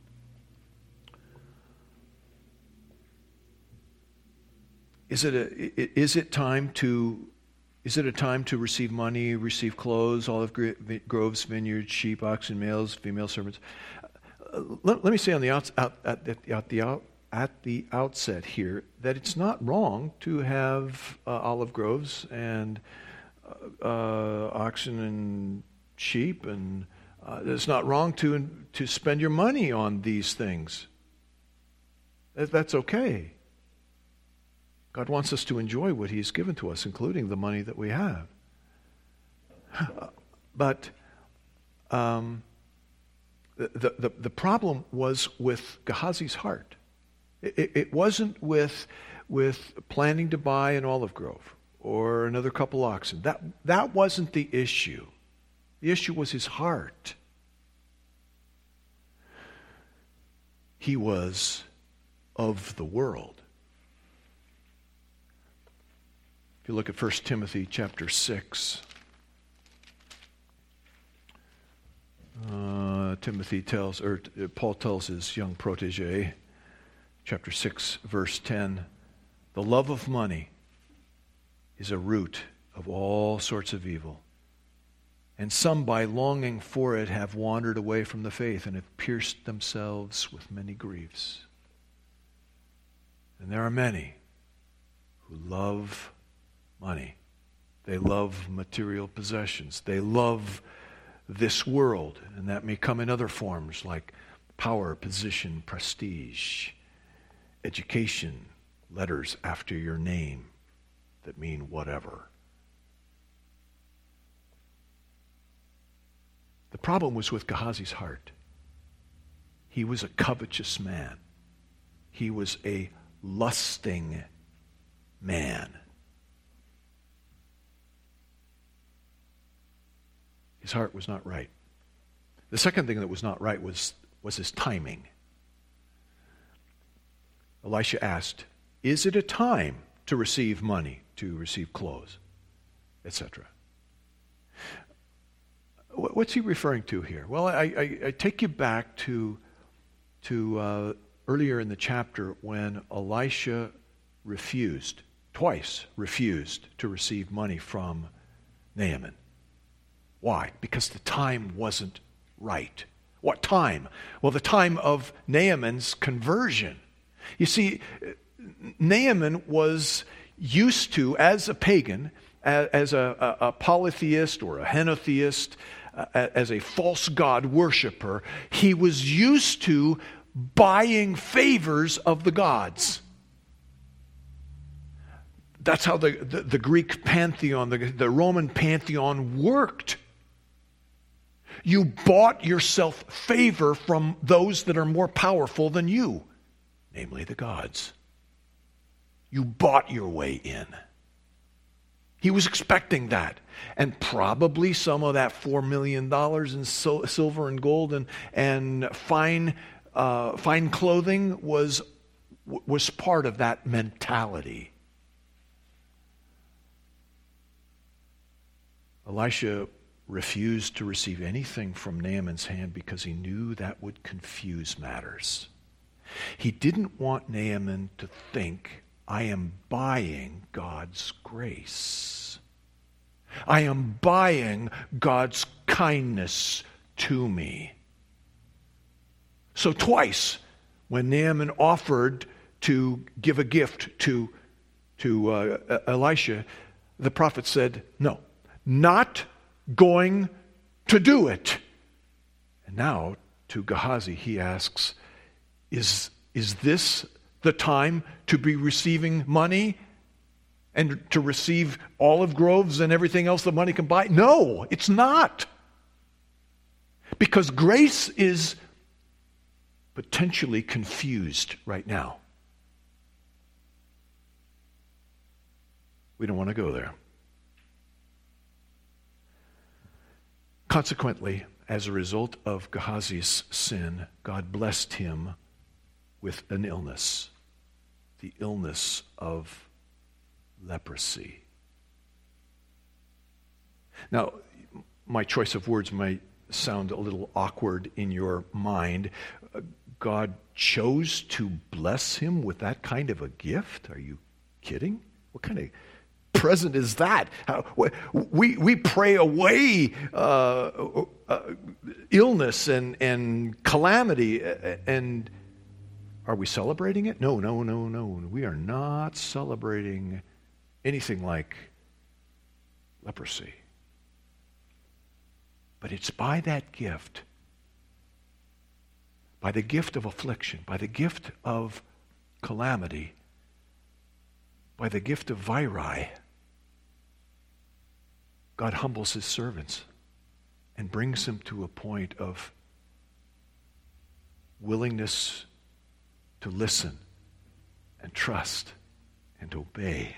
is it a, is it time to Is it a time to receive money, receive clothes, olive groves, vineyards, sheep, oxen, males, female servants? Uh, let, let me say on the out, out, at, at, the out, at the outset here that it's not wrong to have uh, olive groves and uh, uh, oxen and sheep, and uh, it's not wrong to to spend your money on these things. That, that's okay. God wants us to enjoy what He's given to us, including the money that we have. But um, the, the, the problem was with Gehazi's heart. It, it wasn't with, with planning to buy an olive grove or another couple oxen. That, that wasn't the issue. The issue was his heart. He was of the world. If you look at First Timothy chapter six, uh, Timothy tells, or Paul tells his young protege, chapter six, verse ten, "The love of money is a root of all sorts of evil, and some by longing for it have wandered away from the faith and have pierced themselves with many griefs." And there are many who love money. They love material possessions. They love this world, and that may come in other forms like power, position, prestige, education, letters after your name that mean whatever. The problem was with Gehazi's heart. He was a covetous man. He was a lusting man. His heart was not right. The second thing that was not right was, was his timing. Elisha asked, "Is it a time to receive money, to receive clothes, et cetera" What what's he referring to here? Well, I, I, I take you back to, to uh, earlier in the chapter when Elisha refused, twice refused to receive money from Naaman. Why? Because the time wasn't right. What time? Well, the time of Naaman's conversion. You see, Naaman was used to, as a pagan, as a, a, a polytheist or a henotheist, uh, as a false god worshiper, he was used to buying favors of the gods. That's how the, the, the Greek pantheon, the, the Roman pantheon worked. You bought yourself favor from those that are more powerful than you, namely the gods. You bought your way in. He was expecting that. And probably some of that four million dollars in so, silver and gold and, and fine, uh, fine clothing was, was part of that mentality. Elisha refused to receive anything from Naaman's hand because he knew that would confuse matters. He didn't want Naaman to think, I am buying God's grace. I am buying God's kindness to me. So twice, when Naaman offered to give a gift to, to uh, Elisha, the prophet said, no, not going to do it. And now to Gehazi he asks, is, is this the time to be receiving money and to receive olive groves and everything else that money can buy? No, it's not. Because grace is potentially confused right now. We don't want to go there. Consequently, as a result of Gehazi's sin, God blessed him with an illness, the illness of leprosy. Now, my choice of words might sound a little awkward in your mind. God chose to bless him with that kind of a gift? Are you kidding? What kind of present is that? How, we we pray away uh, uh, illness and, and calamity, and are we celebrating it? No, no, no, no. We are not celebrating anything like leprosy. But it's by that gift, by the gift of affliction, by the gift of calamity, by the gift of viri, God humbles his servants and brings them to a point of willingness to listen and trust and obey.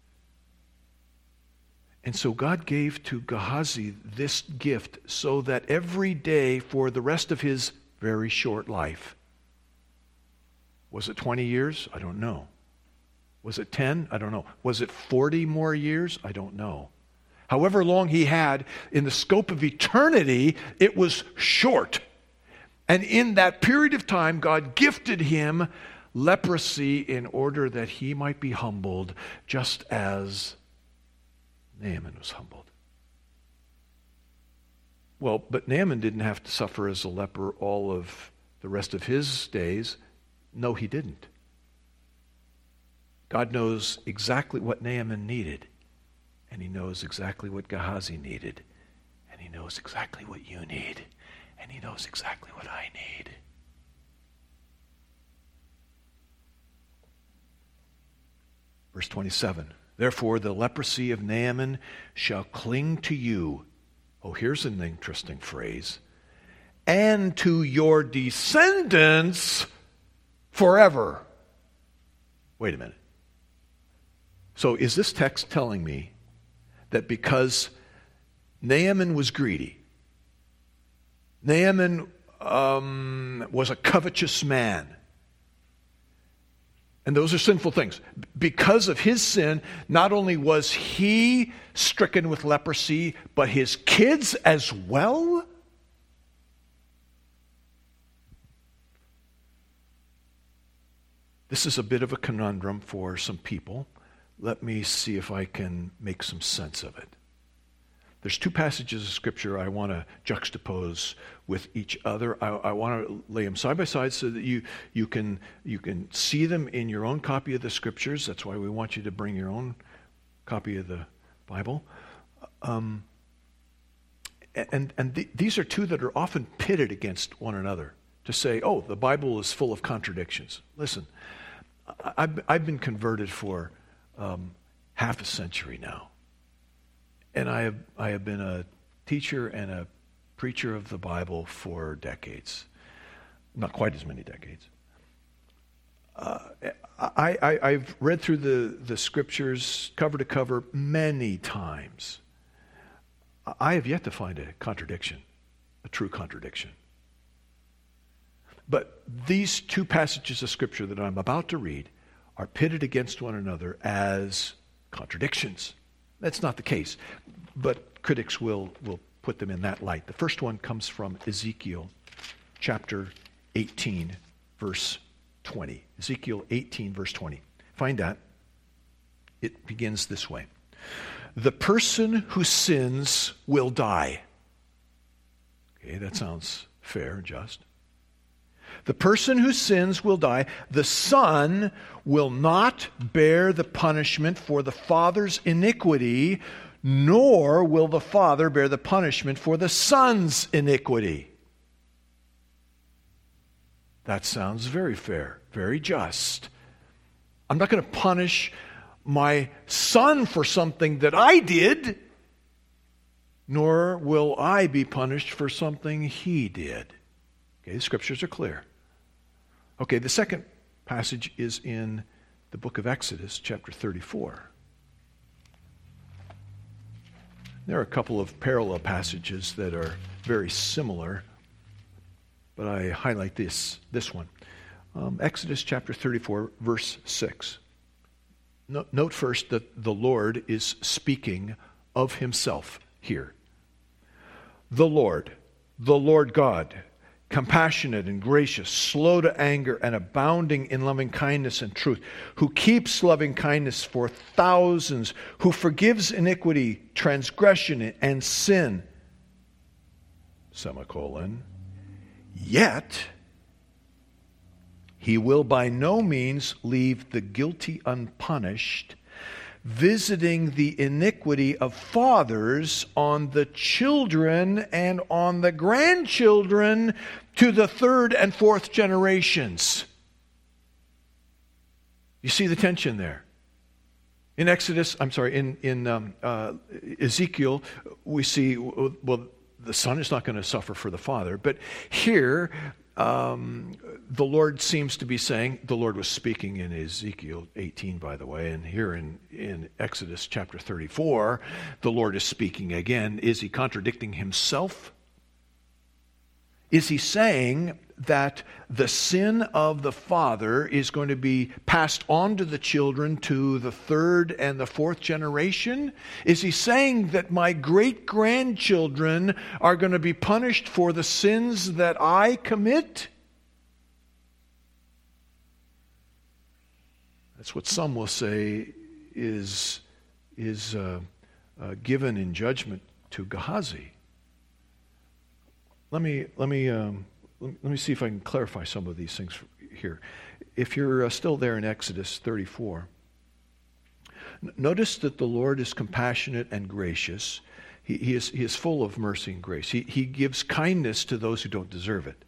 And so God gave to Gehazi this gift so that every day for the rest of his very short life, was it twenty years? I don't know. Was it ten? I don't know. Was it forty more years? I don't know. However long he had, in the scope of eternity, it was short. And in that period of time, God gifted him leprosy in order that he might be humbled, just as Naaman was humbled. Well, but Naaman didn't have to suffer as a leper all of the rest of his days. No, he didn't. God knows exactly what Naaman needed. And he knows exactly what Gehazi needed. And he knows exactly what you need. And he knows exactly what I need. Verse twenty-seven. Therefore the leprosy of Naaman shall cling to you. Oh, here's an interesting phrase. And to your descendants forever. Wait a minute. So is this text telling me that because Naaman was greedy, Naaman um, was a covetous man, and those are sinful things, because of his sin, not only was he stricken with leprosy, but his kids as well? This is a bit of a conundrum for some people. Let me see if I can make some sense of it. There's two passages of Scripture I want to juxtapose with each other. I, I want to lay them side by side so that you, you, can, you can see them in your own copy of the Scriptures. That's why we want you to bring your own copy of the Bible. Um, and and th- these are two that are often pitted against one another to say, oh, the Bible is full of contradictions. Listen, I, I've, I've been converted for um, half a century now. And I have I have been a teacher and a preacher of the Bible for decades. Not quite as many decades. Uh, I, I, I've read through the, the Scriptures cover to cover many times. I have yet to find a contradiction, a true contradiction. But these two passages of Scripture that I'm about to read are pitted against one another as contradictions. That's not the case, but critics will, will put them in that light. The first one comes from Ezekiel chapter eighteen, verse twenty. Ezekiel eighteen, verse twenty. Find that. It begins this way. The person who sins will die. Okay, that sounds fair and just. The person who sins will die. The son will not bear the punishment for the father's iniquity, nor will the father bear the punishment for the son's iniquity. That sounds very fair, very just. I'm not going to punish my son for something that I did, nor will I be punished for something he did. Okay, the Scriptures are clear. Okay, the second passage is in the book of Exodus, chapter thirty-four. There are a couple of parallel passages that are very similar, but I highlight this, this one. Um, Exodus chapter thirty-four, verse six. No, note first that the Lord is speaking of himself here. The Lord, the Lord God, compassionate and gracious, slow to anger and abounding in loving kindness and truth, who keeps loving kindness for thousands, who forgives iniquity, transgression, and sin, semicolon, yet he will by no means leave the guilty unpunished, visiting the iniquity of fathers on the children and on the grandchildren to the third and fourth generations. You see the tension there. In Exodus, I'm sorry, in, in um, uh, Ezekiel, we see, well, the son is not going to suffer for the father. But here, Um, the Lord seems to be saying, the Lord was speaking in Ezekiel eighteen, by the way, and here in, in Exodus chapter thirty-four, the Lord is speaking again. Is he contradicting himself? Is he saying that the sin of the father is going to be passed on to the children to the third and the fourth generation? Is he saying that my great-grandchildren are going to be punished for the sins that I commit? That's what some will say is, is uh, uh, given in judgment to Gehazi. Let me let me um, let me see if I can clarify some of these things here. If you're uh, still there in Exodus thirty-four, n- notice that the Lord is compassionate and gracious. He, he is he is full of mercy and grace. He he gives kindness to those who don't deserve it.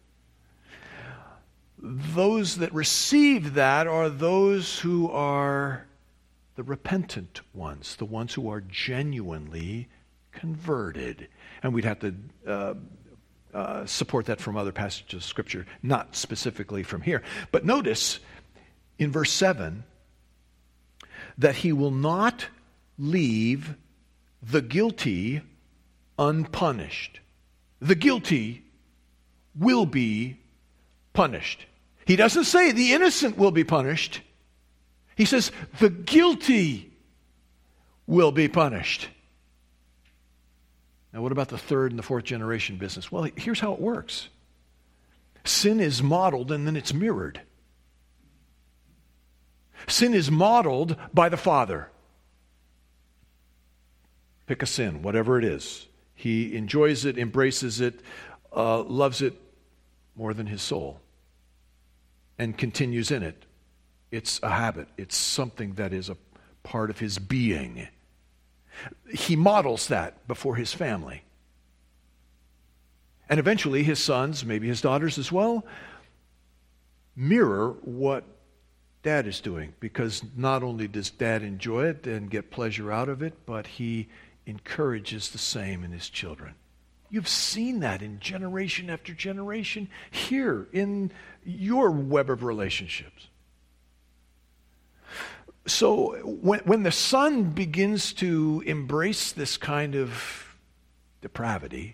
Those that receive that are those who are the repentant ones, the ones who are genuinely converted, and we'd have to. Uh, Uh, support that from other passages of Scripture, not specifically from here. But notice in verse seven that he will not leave the guilty unpunished. The guilty will be punished. He doesn't say the innocent will be punished. He says the guilty will be punished. Now, what about the third and the fourth generation business? Well, here's how it works. Sin is modeled and then it's mirrored. Sin is modeled by the Father. Pick a sin, whatever it is. He enjoys it, embraces it, uh, loves it more than his soul, and continues in it. It's a habit. It's something that is a part of his being. He models that before his family. And eventually his sons, maybe his daughters as well, mirror what Dad is doing, because not only does Dad enjoy it and get pleasure out of it, but he encourages the same in his children. You've seen that in generation after generation here in your web of relationships. So when, when the son begins to embrace this kind of depravity,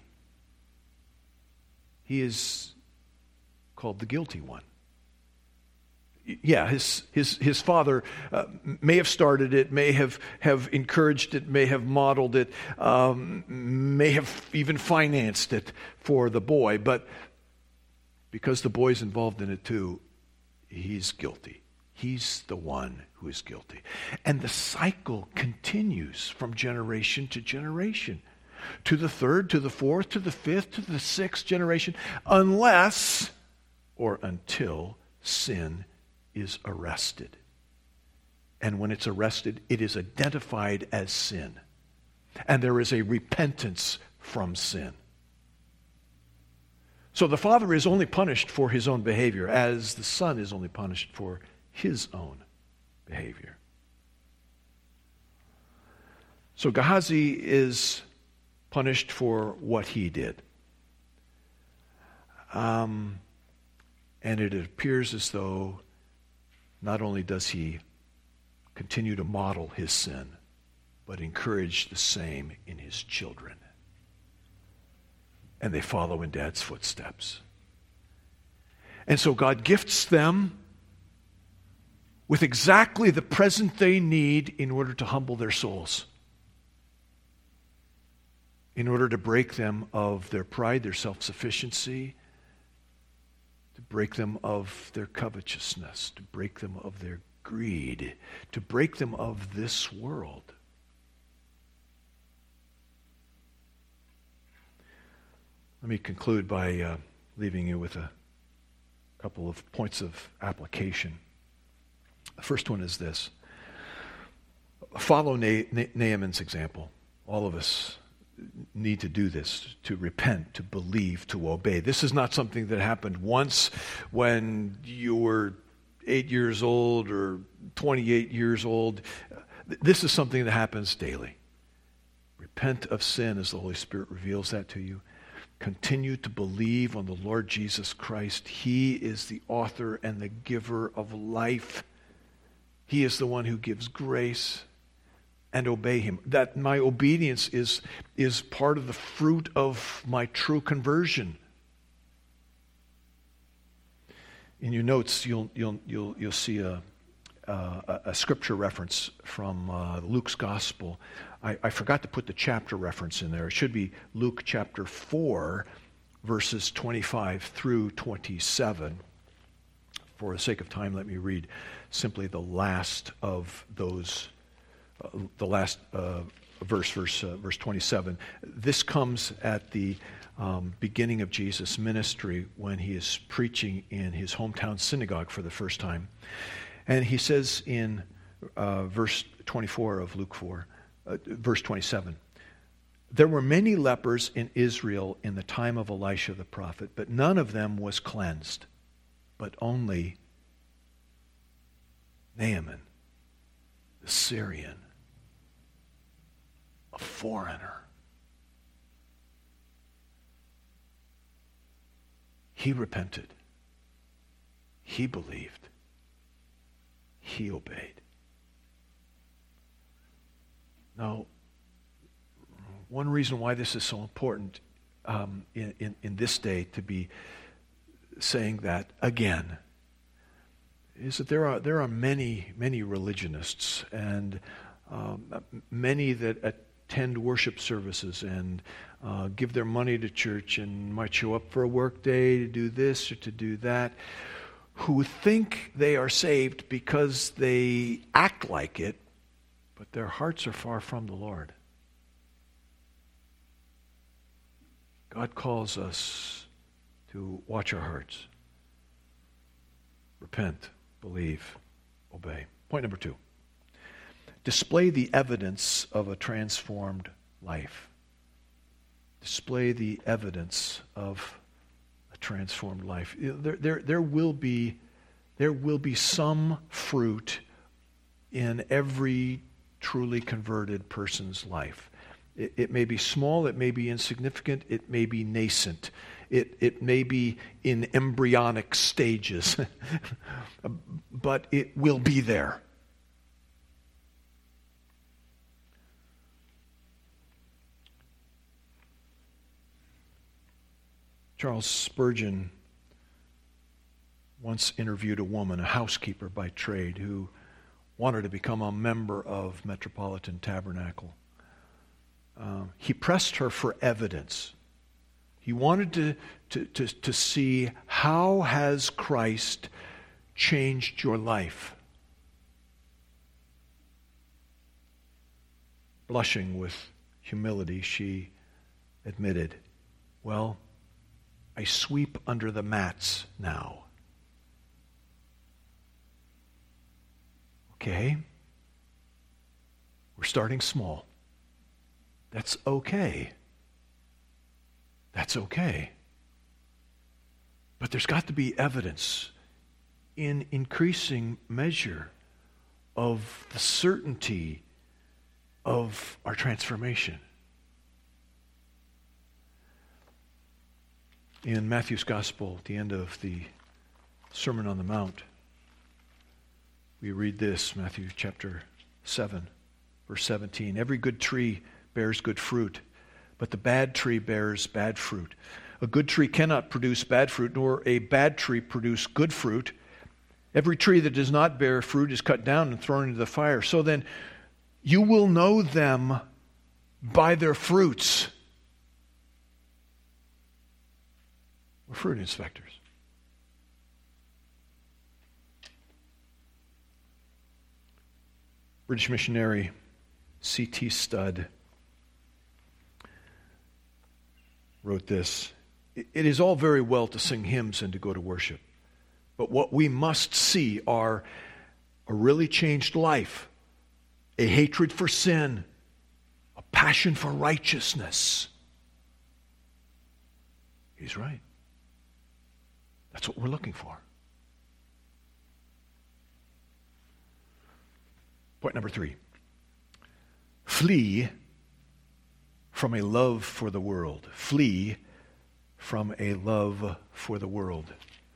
he is called the guilty one. Yeah, his his his father uh, may have started it, may have, have encouraged it, may have modeled it, um, may have even financed it for the boy, but because the boy's involved in it too, he's guilty. He's the one who is guilty. And the cycle continues from generation to generation, to the third, to the fourth, to the fifth, to the sixth generation, unless or until sin is arrested. And when it's arrested, it is identified as sin. And there is a repentance from sin. So the father is only punished for his own behavior, as the son is only punished for his own behavior. So Gehazi is punished for what he did. Um, and it appears as though not only does he continue to model his sin, but encourage the same in his children. And they follow in Dad's footsteps. And so God gifts them with exactly the present they need in order to humble their souls, in order to break them of their pride, their self-sufficiency, to break them of their covetousness, to break them of their greed, to break them of this world. Let me conclude by uh, leaving you with a couple of points of application. The first one is this. Follow Na- Na- Naaman's example. All of us need to do this, to repent, to believe, to obey. This is not something that happened once when you were eight years old or twenty-eight years old. This is something that happens daily. Repent of sin as the Holy Spirit reveals that to you. Continue to believe on the Lord Jesus Christ. He is the author and the giver of life. He is the one who gives grace. And obey him. That my obedience is, is part of the fruit of my true conversion. In your notes, you'll you'll you'll you'll see a a, a scripture reference from uh, Luke's Gospel. I, I forgot to put the chapter reference in there. It should be Luke chapter four, verses twenty-five through twenty-seven. For the sake of time, let me read simply the last of those. Uh, the last uh, verse, verse, uh, verse twenty-seven. This comes at the um, beginning of Jesus' ministry when he is preaching in his hometown synagogue for the first time. And he says in uh, verse twenty-four of Luke four, uh, verse twenty-seven, there were many lepers in Israel in the time of Elisha the prophet, but none of them was cleansed, but only Naaman, the Syrian, a foreigner. He repented. He believed. He obeyed. Now, one reason why this is so important um, in, in, in this day to be saying that again is that there are there are many, many religionists and um, many that attend worship services and uh, give their money to church and might show up for a work day to do this or to do that, who think they are saved because they act like it, but their hearts are far from the Lord. God calls us to watch our hearts. Repent, believe, obey. Point number two. Display the evidence of a transformed life. Display the evidence of a transformed life. There, there, there will be, there will be some fruit in every truly converted person's life. It, it may be small, it may be insignificant, it may be nascent. It, it may be in embryonic stages, but it will be there. Charles Spurgeon once interviewed a woman, a housekeeper by trade, who wanted to become a member of Metropolitan Tabernacle. Uh, he pressed her for evidence. He wanted to, to, to, to see, how has Christ changed your life? Blushing with humility, she admitted, well, I sweep under the mats now. Okay. We're starting small. That's okay. That's okay. But there's got to be evidence in increasing measure of the certainty of our transformation. In Matthew's Gospel, at the end of the Sermon on the Mount, we read this, Matthew chapter seven, verse seventeen. Every good tree bears good fruit, but the bad tree bears bad fruit. A good tree cannot produce bad fruit, nor a bad tree produce good fruit. Every tree that does not bear fruit is cut down and thrown into the fire. So then, you will know them by their fruits. We're fruit inspectors. British missionary C T Studd wrote this: it is all very well to sing hymns and to go to worship, but what we must see are a really changed life, a hatred for sin, a passion for righteousness. He's right. That's what we're looking for. Point number three. Flee from a love for the world. Flee from a love for the world.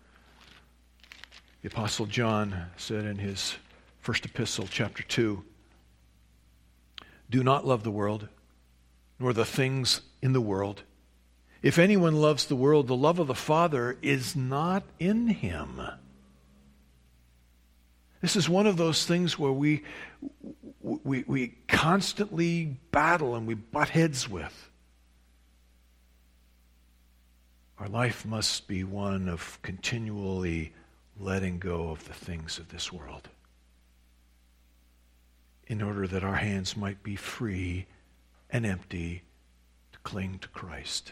The Apostle John said in his first epistle, chapter two, do not love the world, nor the things in the world. If anyone loves the world, the love of the Father is not in him. This is one of those things where we, we, we constantly battle and we butt heads with. Our life must be one of continually letting go of the things of this world, in order that our hands might be free and empty to cling to Christ.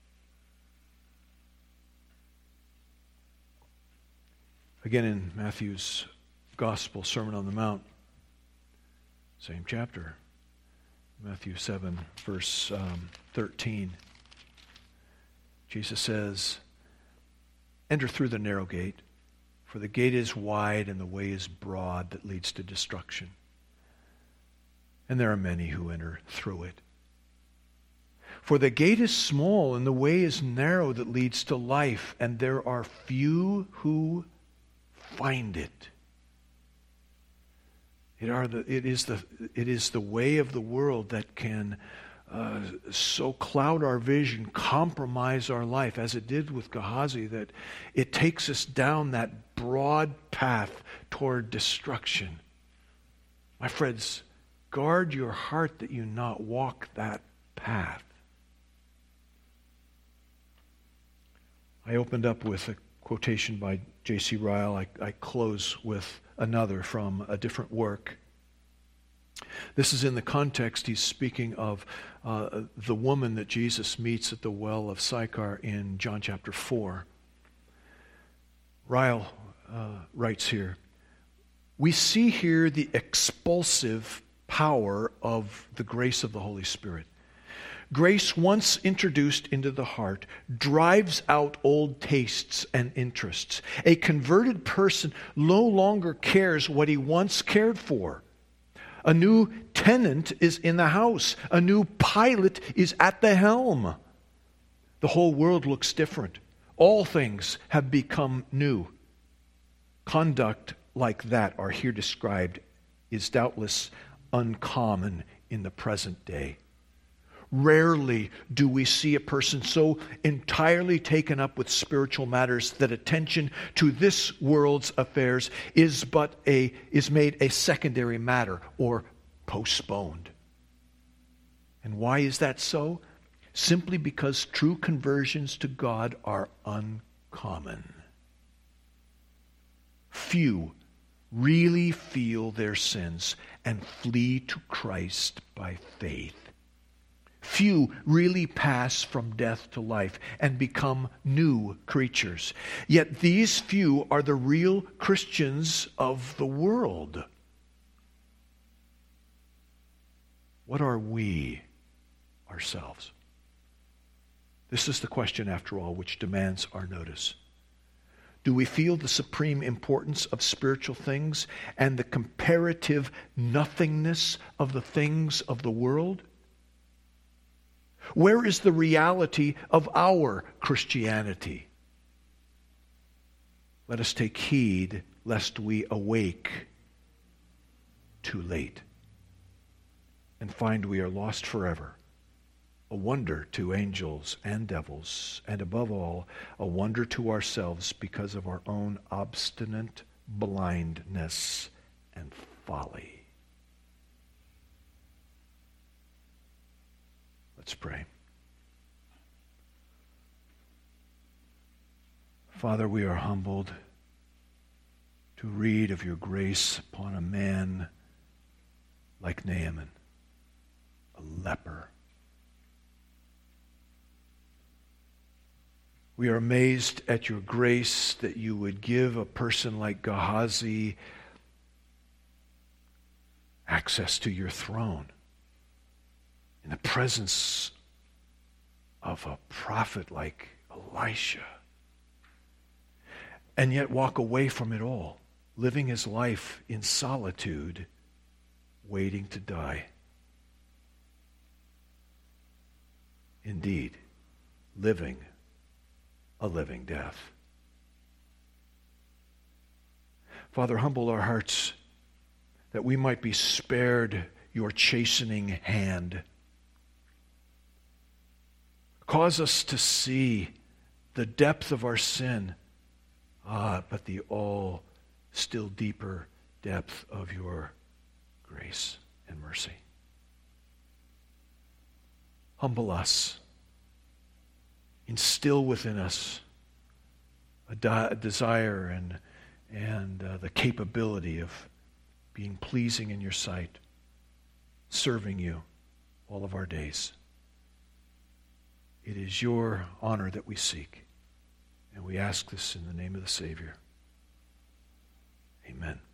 Again, in Matthew's Gospel, Sermon on the Mount, same chapter, Matthew seven, verse um, thirteen, Jesus says, enter through the narrow gate, for the gate is wide and the way is broad that leads to destruction, and there are many who enter through it. For the gate is small and the way is narrow that leads to life, and there are few who find it. It, are the, it, is the, it is the way of the world that can uh, so cloud our vision, compromise our life, as it did with Gehazi, that it takes us down that broad path toward destruction. My friends, guard your heart that you not walk that path. I opened up with a quotation by J C Ryle, I, I close with another from a different work. This is in the context, he's speaking of uh, the woman that Jesus meets at the well of Sychar in John chapter four. Ryle uh, writes here, we see here the expulsive power of the grace of the Holy Spirit. Grace, once introduced into the heart, drives out old tastes and interests. A converted person no longer cares what he once cared for. A new tenant is in the house. A new pilot is at the helm. The whole world looks different. All things have become new. Conduct like that are here described is doubtless uncommon in the present day. Rarely do we see a person so entirely taken up with spiritual matters that attention to this world's affairs is but a is made a secondary matter or postponed. And why is that so? Simply because true conversions to God are uncommon. Few really feel their sins and flee to Christ by faith. Few really pass from death to life and become new creatures. Yet these few are the real Christians of the world. What are we ourselves? This is the question, after all, which demands our notice. Do we feel the supreme importance of spiritual things and the comparative nothingness of the things of the world? Where is the reality of our Christianity? Let us take heed lest we awake too late and find we are lost forever, a wonder to angels and devils, and above all, a wonder to ourselves because of our own obstinate blindness and folly. Let's pray. Father, we are humbled to read of your grace upon a man like Naaman, a leper. We are amazed at your grace that you would give a person like Gehazi access to your throne in the presence of a prophet like Elisha, and yet walk away from it all, living his life in solitude, waiting to die. Indeed, living a living death. Father, humble our hearts that we might be spared your chastening hand. Cause us to see the depth of our sin, ah, but the all still deeper depth of your grace and mercy. Humble us. Instill within us a, di- a desire and, and uh, the capability of being pleasing in your sight, serving you all of our days. It is your honor that we seek, and we ask this in the name of the Savior. Amen.